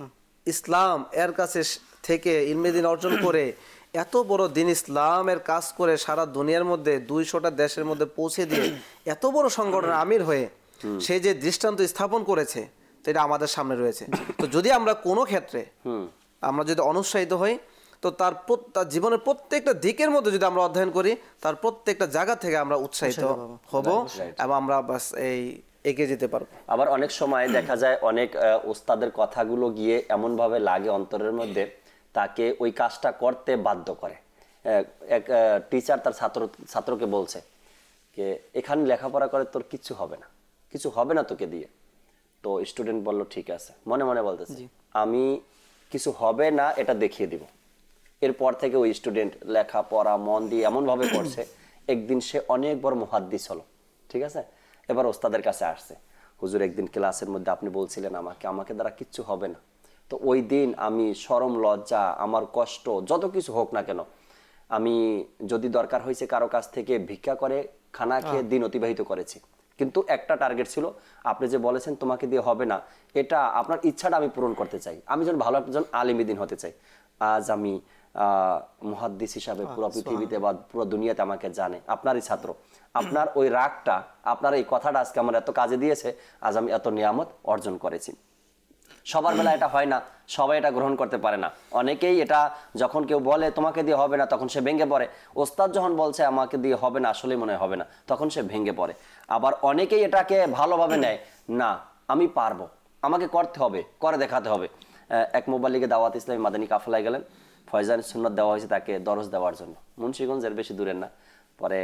ইসলাম এর কাছে থেকে ইলমে দ্বীন অর্জন করে এত বড় দ্বীন ইসলামের কাজ করে সারা দুনিয়ার মধ্যে 200টা দেশের মধ্যে পৌঁছে দিয়ে এত বড় সংগঠনের আমির হয়ে সে যে দৃষ্টান্ত স্থাপন করেছে এটা আমাদের সামনে রয়েছে। তো যদি আমরা কোনো ক্ষেত্রে আমরা যদি অনুৎসাহিত হই, তো তার জীবনের প্রত্যেকটা দিকের মধ্যে যদি আমরা অধ্যয়ন করি, তার প্রত্যেকটা জায়গা থেকে আমরা উৎসাহিত হব এবং আমরা বাস এই এগিয়ে যেতে পারবো। আবার অনেক সময় দেখা যায় অনেক ওস্তাদের কথাগুলো গিয়ে এমন ভাবে লাগে অন্তরের মধ্যে, তাকে ওই কাজটা করতে বাধ্য করে। এক টিচার তার ছাত্রকে বলছে যে এখানে লেখাপড়া করে তোর কিছু হবে না, কিছু হবে না তোকে দিয়ে। তো স্টুডেন্ট বলল ঠিক আছে, মনে মনে বলতেছে আমি কিছু হবে না এটা দেখিয়ে দিব। এরপর থেকে ওই স্টুডেন্ট লেখাপড়া মন দিয়ে এমন ভাবে করছে, একদিন সে অনেক বড় মুহাদ্দিস হলো। ঠিক আছে, এবার ওস্তাদের কাছে আসছে, হুজুর একদিন ক্লাসের মধ্যে আপনি বলছিলেন আমাকে দ্বারা কিচ্ছু হবে না। তো ওই দিন আমি শরম লজ্জা আমার কষ্ট যত কিছু হোক না কেন, আমি যদি দরকার হয়েছে কারো কাছ থেকে ভিক্ষা করে খানা খেয়ে দিন অতিবাহিত করেছি, কিন্তু একটা টার্গেট ছিল, আপনি যে বলেছেন তোমাকে দিয়ে হবে না, এটা আপনার ইচ্ছাটা আমি পূরণ করতে চাই, আমি যেন ভালো একজন আলিমী দিন হতে চাই। আজ আমি মুহাদ্দিস হিসাবে পুরো পৃথিবীতে বা পুরো দুনিয়াতে আমাকে জানে, আপনারই ছাত্র। আপনার ওই রাগটা, আপনার এই কথাটা আজকে আমার এত কাজে দিয়েছে, আজ আমি এত নিয়ামত অর্জন করেছি। সবার বেলা এটা হয় না, সবাই এটা গ্রহণ করতে পারে না। অনেকেই এটা যখন কেউ বলে তোমাকে দিয়ে হবে না, তখন সে ভেঙে পড়ে। ওস্তাদ যখন বলছে আমাকে দিয়ে হবে না, আসলেই মনে হবে না, তখন সে ভেঙে পড়ে। আবার অনেকেই এটাকে ভালোভাবে নেয়, না আমি পারবো, আমাকে করতে হবে, করে দেখাতে হবে। এক মোবাল্লিগে দাওয়াত ইসলামী মাদানী কাফেলায় গেলেন, ফয়জান সুন্নাত দেওয়া হয়েছে তাকে দরজ দেওয়ার জন্য, মুন্সিগঞ্জের বেশি দূরের না। পরে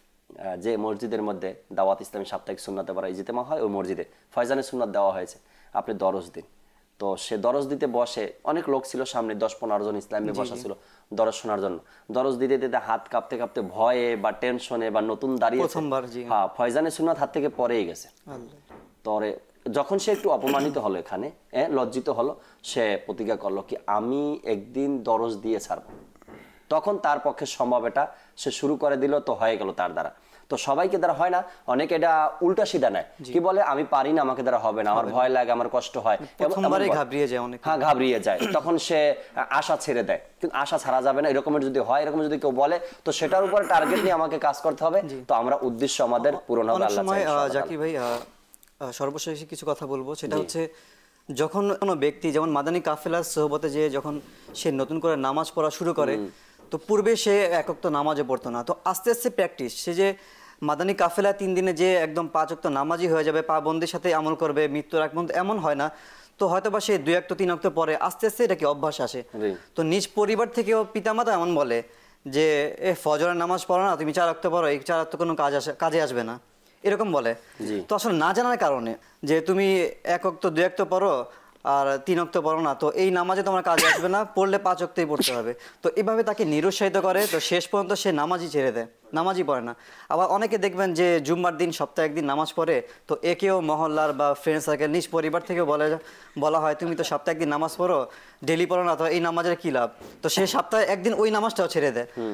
যে মসজিদের মধ্যে দাওয়াত ইসলামী সাপ্তাহিক সুন্নাত দেওয়ার ইজতেমা হয়, ওই মসজিদে ফয়জানের সুন্নাত দেওয়া হয়েছে, আপনি দরজ দিন। তো সে দরজ দিতে বসে, অনেক লোক ছিল সামনে, 10-15 জন ইসলামী বসা ছিল দরজ শোনার জন্য। দরজ দিতে দিতে হাত কাঁপতে কাঁপতে ভয়ে বা টেনশনে বা নতুন দাঁড়িয়ে হ্যাঁ ফয়জানের সুন্নাত হাত থেকে পরেই গেছে। তরে যখন সে একটু অপমানিত হলো, এখানে লজ্জিত হলো, সে প্রতিজ্ঞা করলো কি আমি একদিন দরজ দিয়ে ছাড়বো। তখন তার পক্ষে সম্ভব এটা সে শুরু করে দিল, তো হয়ে গেল তার দ্বারা। তো সবাইকে দ্বারা হয় না, অনেকে এটা উল্টা সিধা নেয়, কি বলে আমি পারি না, আমাকে দ্বারা হবে না, আমার ভয় লাগে, আমার কষ্ট হয়, হ্যাঁ ঘাবড়িয়ে যায়, তখন সে আশা ছেড়ে দেয়। কিন্তু আশা ছাড়া যাবে না, এরকমের যদি হয়, এরকম যদি কেউ বলে, তো সেটার উপর টার্গেট নিয়ে আমাকে কাজ করতে হবে, তো আমরা উদ্দেশ্য আমাদের পূরণ হবে। জাকির ভাই সর্বশেষ কিছু কথা বলবো, সেটা হচ্ছে যখন কোনো ব্যক্তি যেমন মাদানী কাফেলার সোহবতে যে যখন সে নতুন করে নামাজ পড়া শুরু করে, তো পূর্বে সে একক তো নামাজে পড়তো না, তো আস্তে আস্তে প্র্যাকটিস, সে যে মাদানী কাফেলা 3 দিনে যে একদম 5 ওয়াক্ত নামাজি হয়ে যাবে, পাবন্দির সাথে আমল করবে মৃত্যুর আগ পর্যন্ত, এমন হয় না। তো হয়তো বা সে 2 ওয়াক্ত 3 ওয়াক্ত পরে আস্তে আস্তে এটা কি অভ্যাস আসে। তো নিজ পরিবার থেকেও পিতামাতা এমন বলে যে ফজরের নামাজ পড়ো না, তুমি 4 ওয়াক্ত পড়ো, এই 4 ওয়াক্ত কোনো কাজে আসবে না, এরকম বলে। তো আসলে না জানার কারণে যে তুমি 1 ওয়াক্ত 2 ওয়াক্ত পড়ো আর 3 ওয়াক্ত পড়ো না, তো এই নামাজে তোমার কাজে আসবে না, পড়লে 5 ওয়াক্তই পড়তে হবে। তো এভাবে তাকে নিরুৎসাহিত করে, তো শেষ পর্যন্ত সে নামাজই ছেড়ে দেয়, নামাজই পড়ে না। আবার অনেকে দেখবেন যে জুম্মার দিন সপ্তাহে একদিন নামাজ পড়ে, তো একেও মহল্লার বা ফ্রেন্ড সার্কেল নিজ পরিবার থেকে বলা হয় তুমি তো সপ্তাহে একদিন নামাজ পড়ো, ডেলি পড়ো না, তো এই নামাজের কি লাভ, তো সে সপ্তাহে একদিন ওই নামাজটাও ছেড়ে দেয়।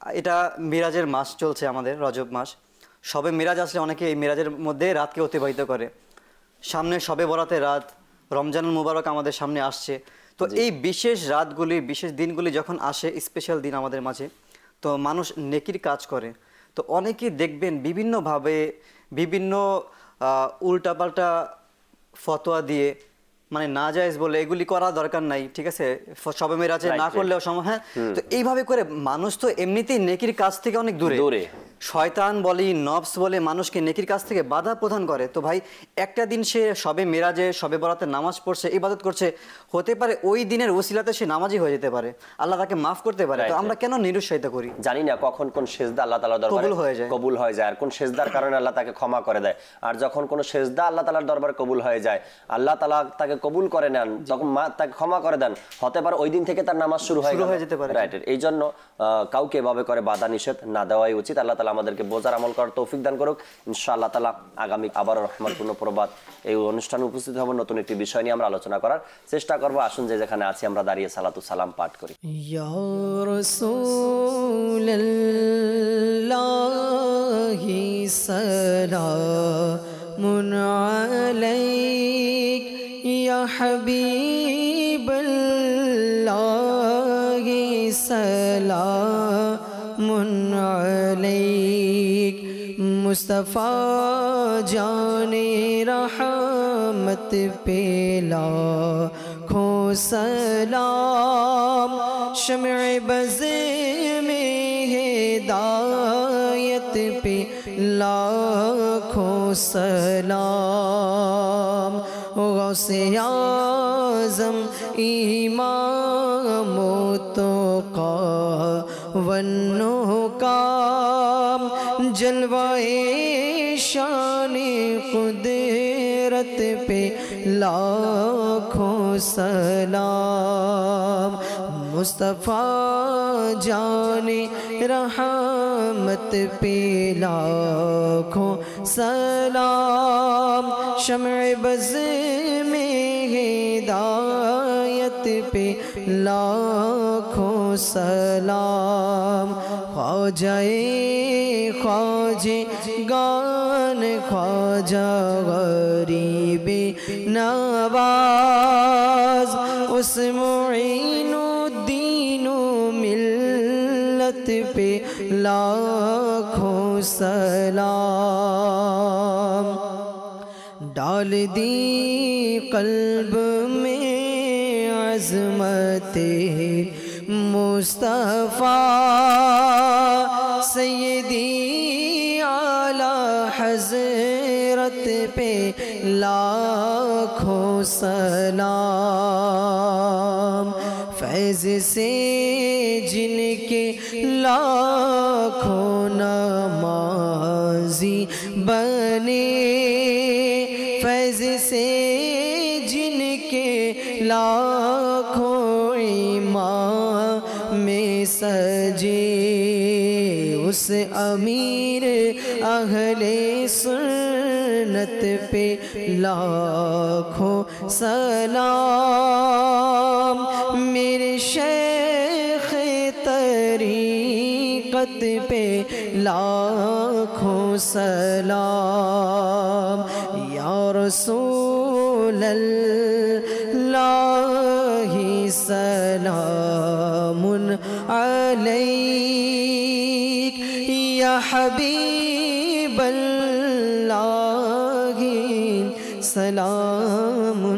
এটা মিরাজের মাস চলছে আমাদের, রজব মাস। সবে মিরাজ আসলে অনেকে এই মিরাজের মধ্যে রাতকে অতিবাহিত করে। সামনে সবে বরাতের রাত, রমজানুল মুবারক আমাদের সামনে আসছে। তো এই বিশেষ রাতগুলি, বিশেষ দিনগুলি যখন আসে, স্পেশাল দিন আমাদের মাঝে, তো মানুষ নেকির কাজ করে। তো অনেকেই দেখবেন বিভিন্নভাবে বিভিন্ন উল্টাপাল্টা ফতোয়া দিয়ে, মানে না জায়েজ বলে এগুলি করা দরকার নাই, ঠিক আছে, সবে মিরাজে না করলেও সময়। হ্যাঁ, তো এইভাবে করে মানুষ তো এমনিতেই নেকির কাজ থেকে অনেক দূরে। শয়তান বলি, নফস বলে মানুষকে নেকির কাজ থেকে বাধা প্রদান করে। তো ভাই, একটা দিন সে সবে মিরাজে, সবে বরাতে নামাজ পড়ছে, ইবাদত করছে, হতে পারে ওই দিনের ওসিলাতে সে নামাজি হয়ে যেতে পারে, আল্লাহ তাকে মাফ করতে পারে। তো আমরা কেন নিরুৎসাহিত করি? জানি না কখন কোন সেজদা আল্লাহ তাআলার দরবারে কবুল হয়ে যায়, আর কোন সেজদার কারণে আল্লাহ তাকে ক্ষমা করে দেয়। আর যখন কোন সেজদা আল্লাহ তাআলার দরবারে কবুল হয়ে যায়, আল্লাহ তাআলা তাকে কবুল করে নেন, তখন তাকে ক্ষমা করে দেন, হতে পারে ওই দিন থেকে তার নামাজ শুরু হয়ে যেতে পারে। রাইট। এই জন্য কাউকে এভাবে করে বাধা নিষেধ না দেওয়াই উচিত। আল্লাহ তাআলা আমাদেরকে বোঝার আমল করার তৌফিক দান করুক ইনশাআল্লাহ তাআলা। আগামী আবারও রহমতপূর্ণ প্রবাদ এই অনুষ্ঠানে উপস্থিত হব, নতুন একটি বিষয় নিয়ে আমরা আলোচনা করার চেষ্টা করব। আসুন যে যেখানে আছি আমরা দাঁড়িয়ে সালাতু সালাম পাঠ করি। ইয়া রাসূলুল্লাহি সালামুন আলাইক ইয়া হাবিবাল্লাহি সালামুন আলাইক मुस्तफ़ा जाने रहमत पे लाखों सलाम शम्अ बज़ में हिदायत पे लाखों सलाम गौसे आज़म इमाम तुक़ा वन्नो का जलवाए शान कुदरत पे लाखों सलाम मुस्तफ़ा जाने रहमत पे लाखों सलाम शम्अ बज़ में हिदायत पे लाखों सलाम ख्वाजाए ख्वाजे गान ख्वाजा गरीबे नवाज उस मुईनुद्दीन मिल्लत पे लाखों सलाम डाल दी कल्ब में अज़मते मुस्तफ़ा सैयदी आला हज़रत पे लाखों सलाम फैज़ से जिनके लाखों नमाज़ी बने फैज़ से जिनके लाखों ईमान में सजे उस अमीर अहले सुन्नत पे लाखों सलाम मेरे शेख तरीक़त पे लाखों सलाम या रसूल अल्लाहि सलामुन अलैक या हबीबल्लाहि सलामुन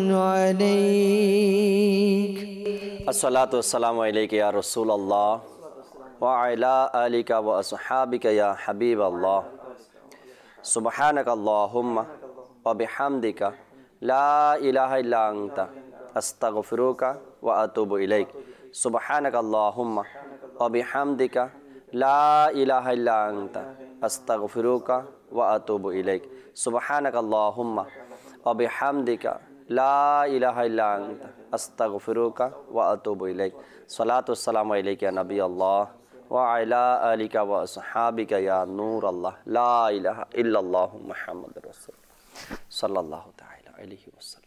अलैक अस्सलातु वस्सलामु अलैका या रसूलल्लाह व अला आलिका व अस्हाबिका या हबीबल्लाह सुब्हानकल्लाहुम्मा व बिहम्दिका ला इलाहा इल्ला अंता अस्तगफिरुका व अतूबु इलैक सुब्हानकल्लाहुम्मा व बिहम्दिका ला इलाहा इल्ला अंता अस्तगफिरुका व अतूबु इलैक सुब्हानकल्लाहुम्मा व बिहम्दिका ला इलाहा इल्ला अंता अस्तगफिरुका व अतूबु इलैक सलातु वस्सलामु अलैका या नबी अल्लाह व अला आलिका व अस्हाबिका या नूर अल्लाह ला इलाहा इल्लल्लाह मुहम्मदुर रसूल सल्लल्लाहु ताला अलैहि वसल्लम।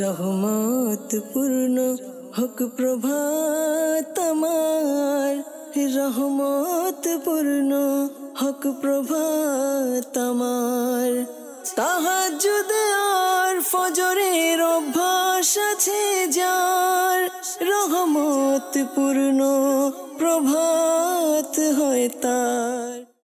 रहमत पूर्ण हक प्रभात আমার রহমত পূর্ণ হক প্রভাত আমার। তাহাজ্জুদ আর ফজরের অভ্যাস আছে যার, রহমত পূর্ণ প্রভাত হয় তার।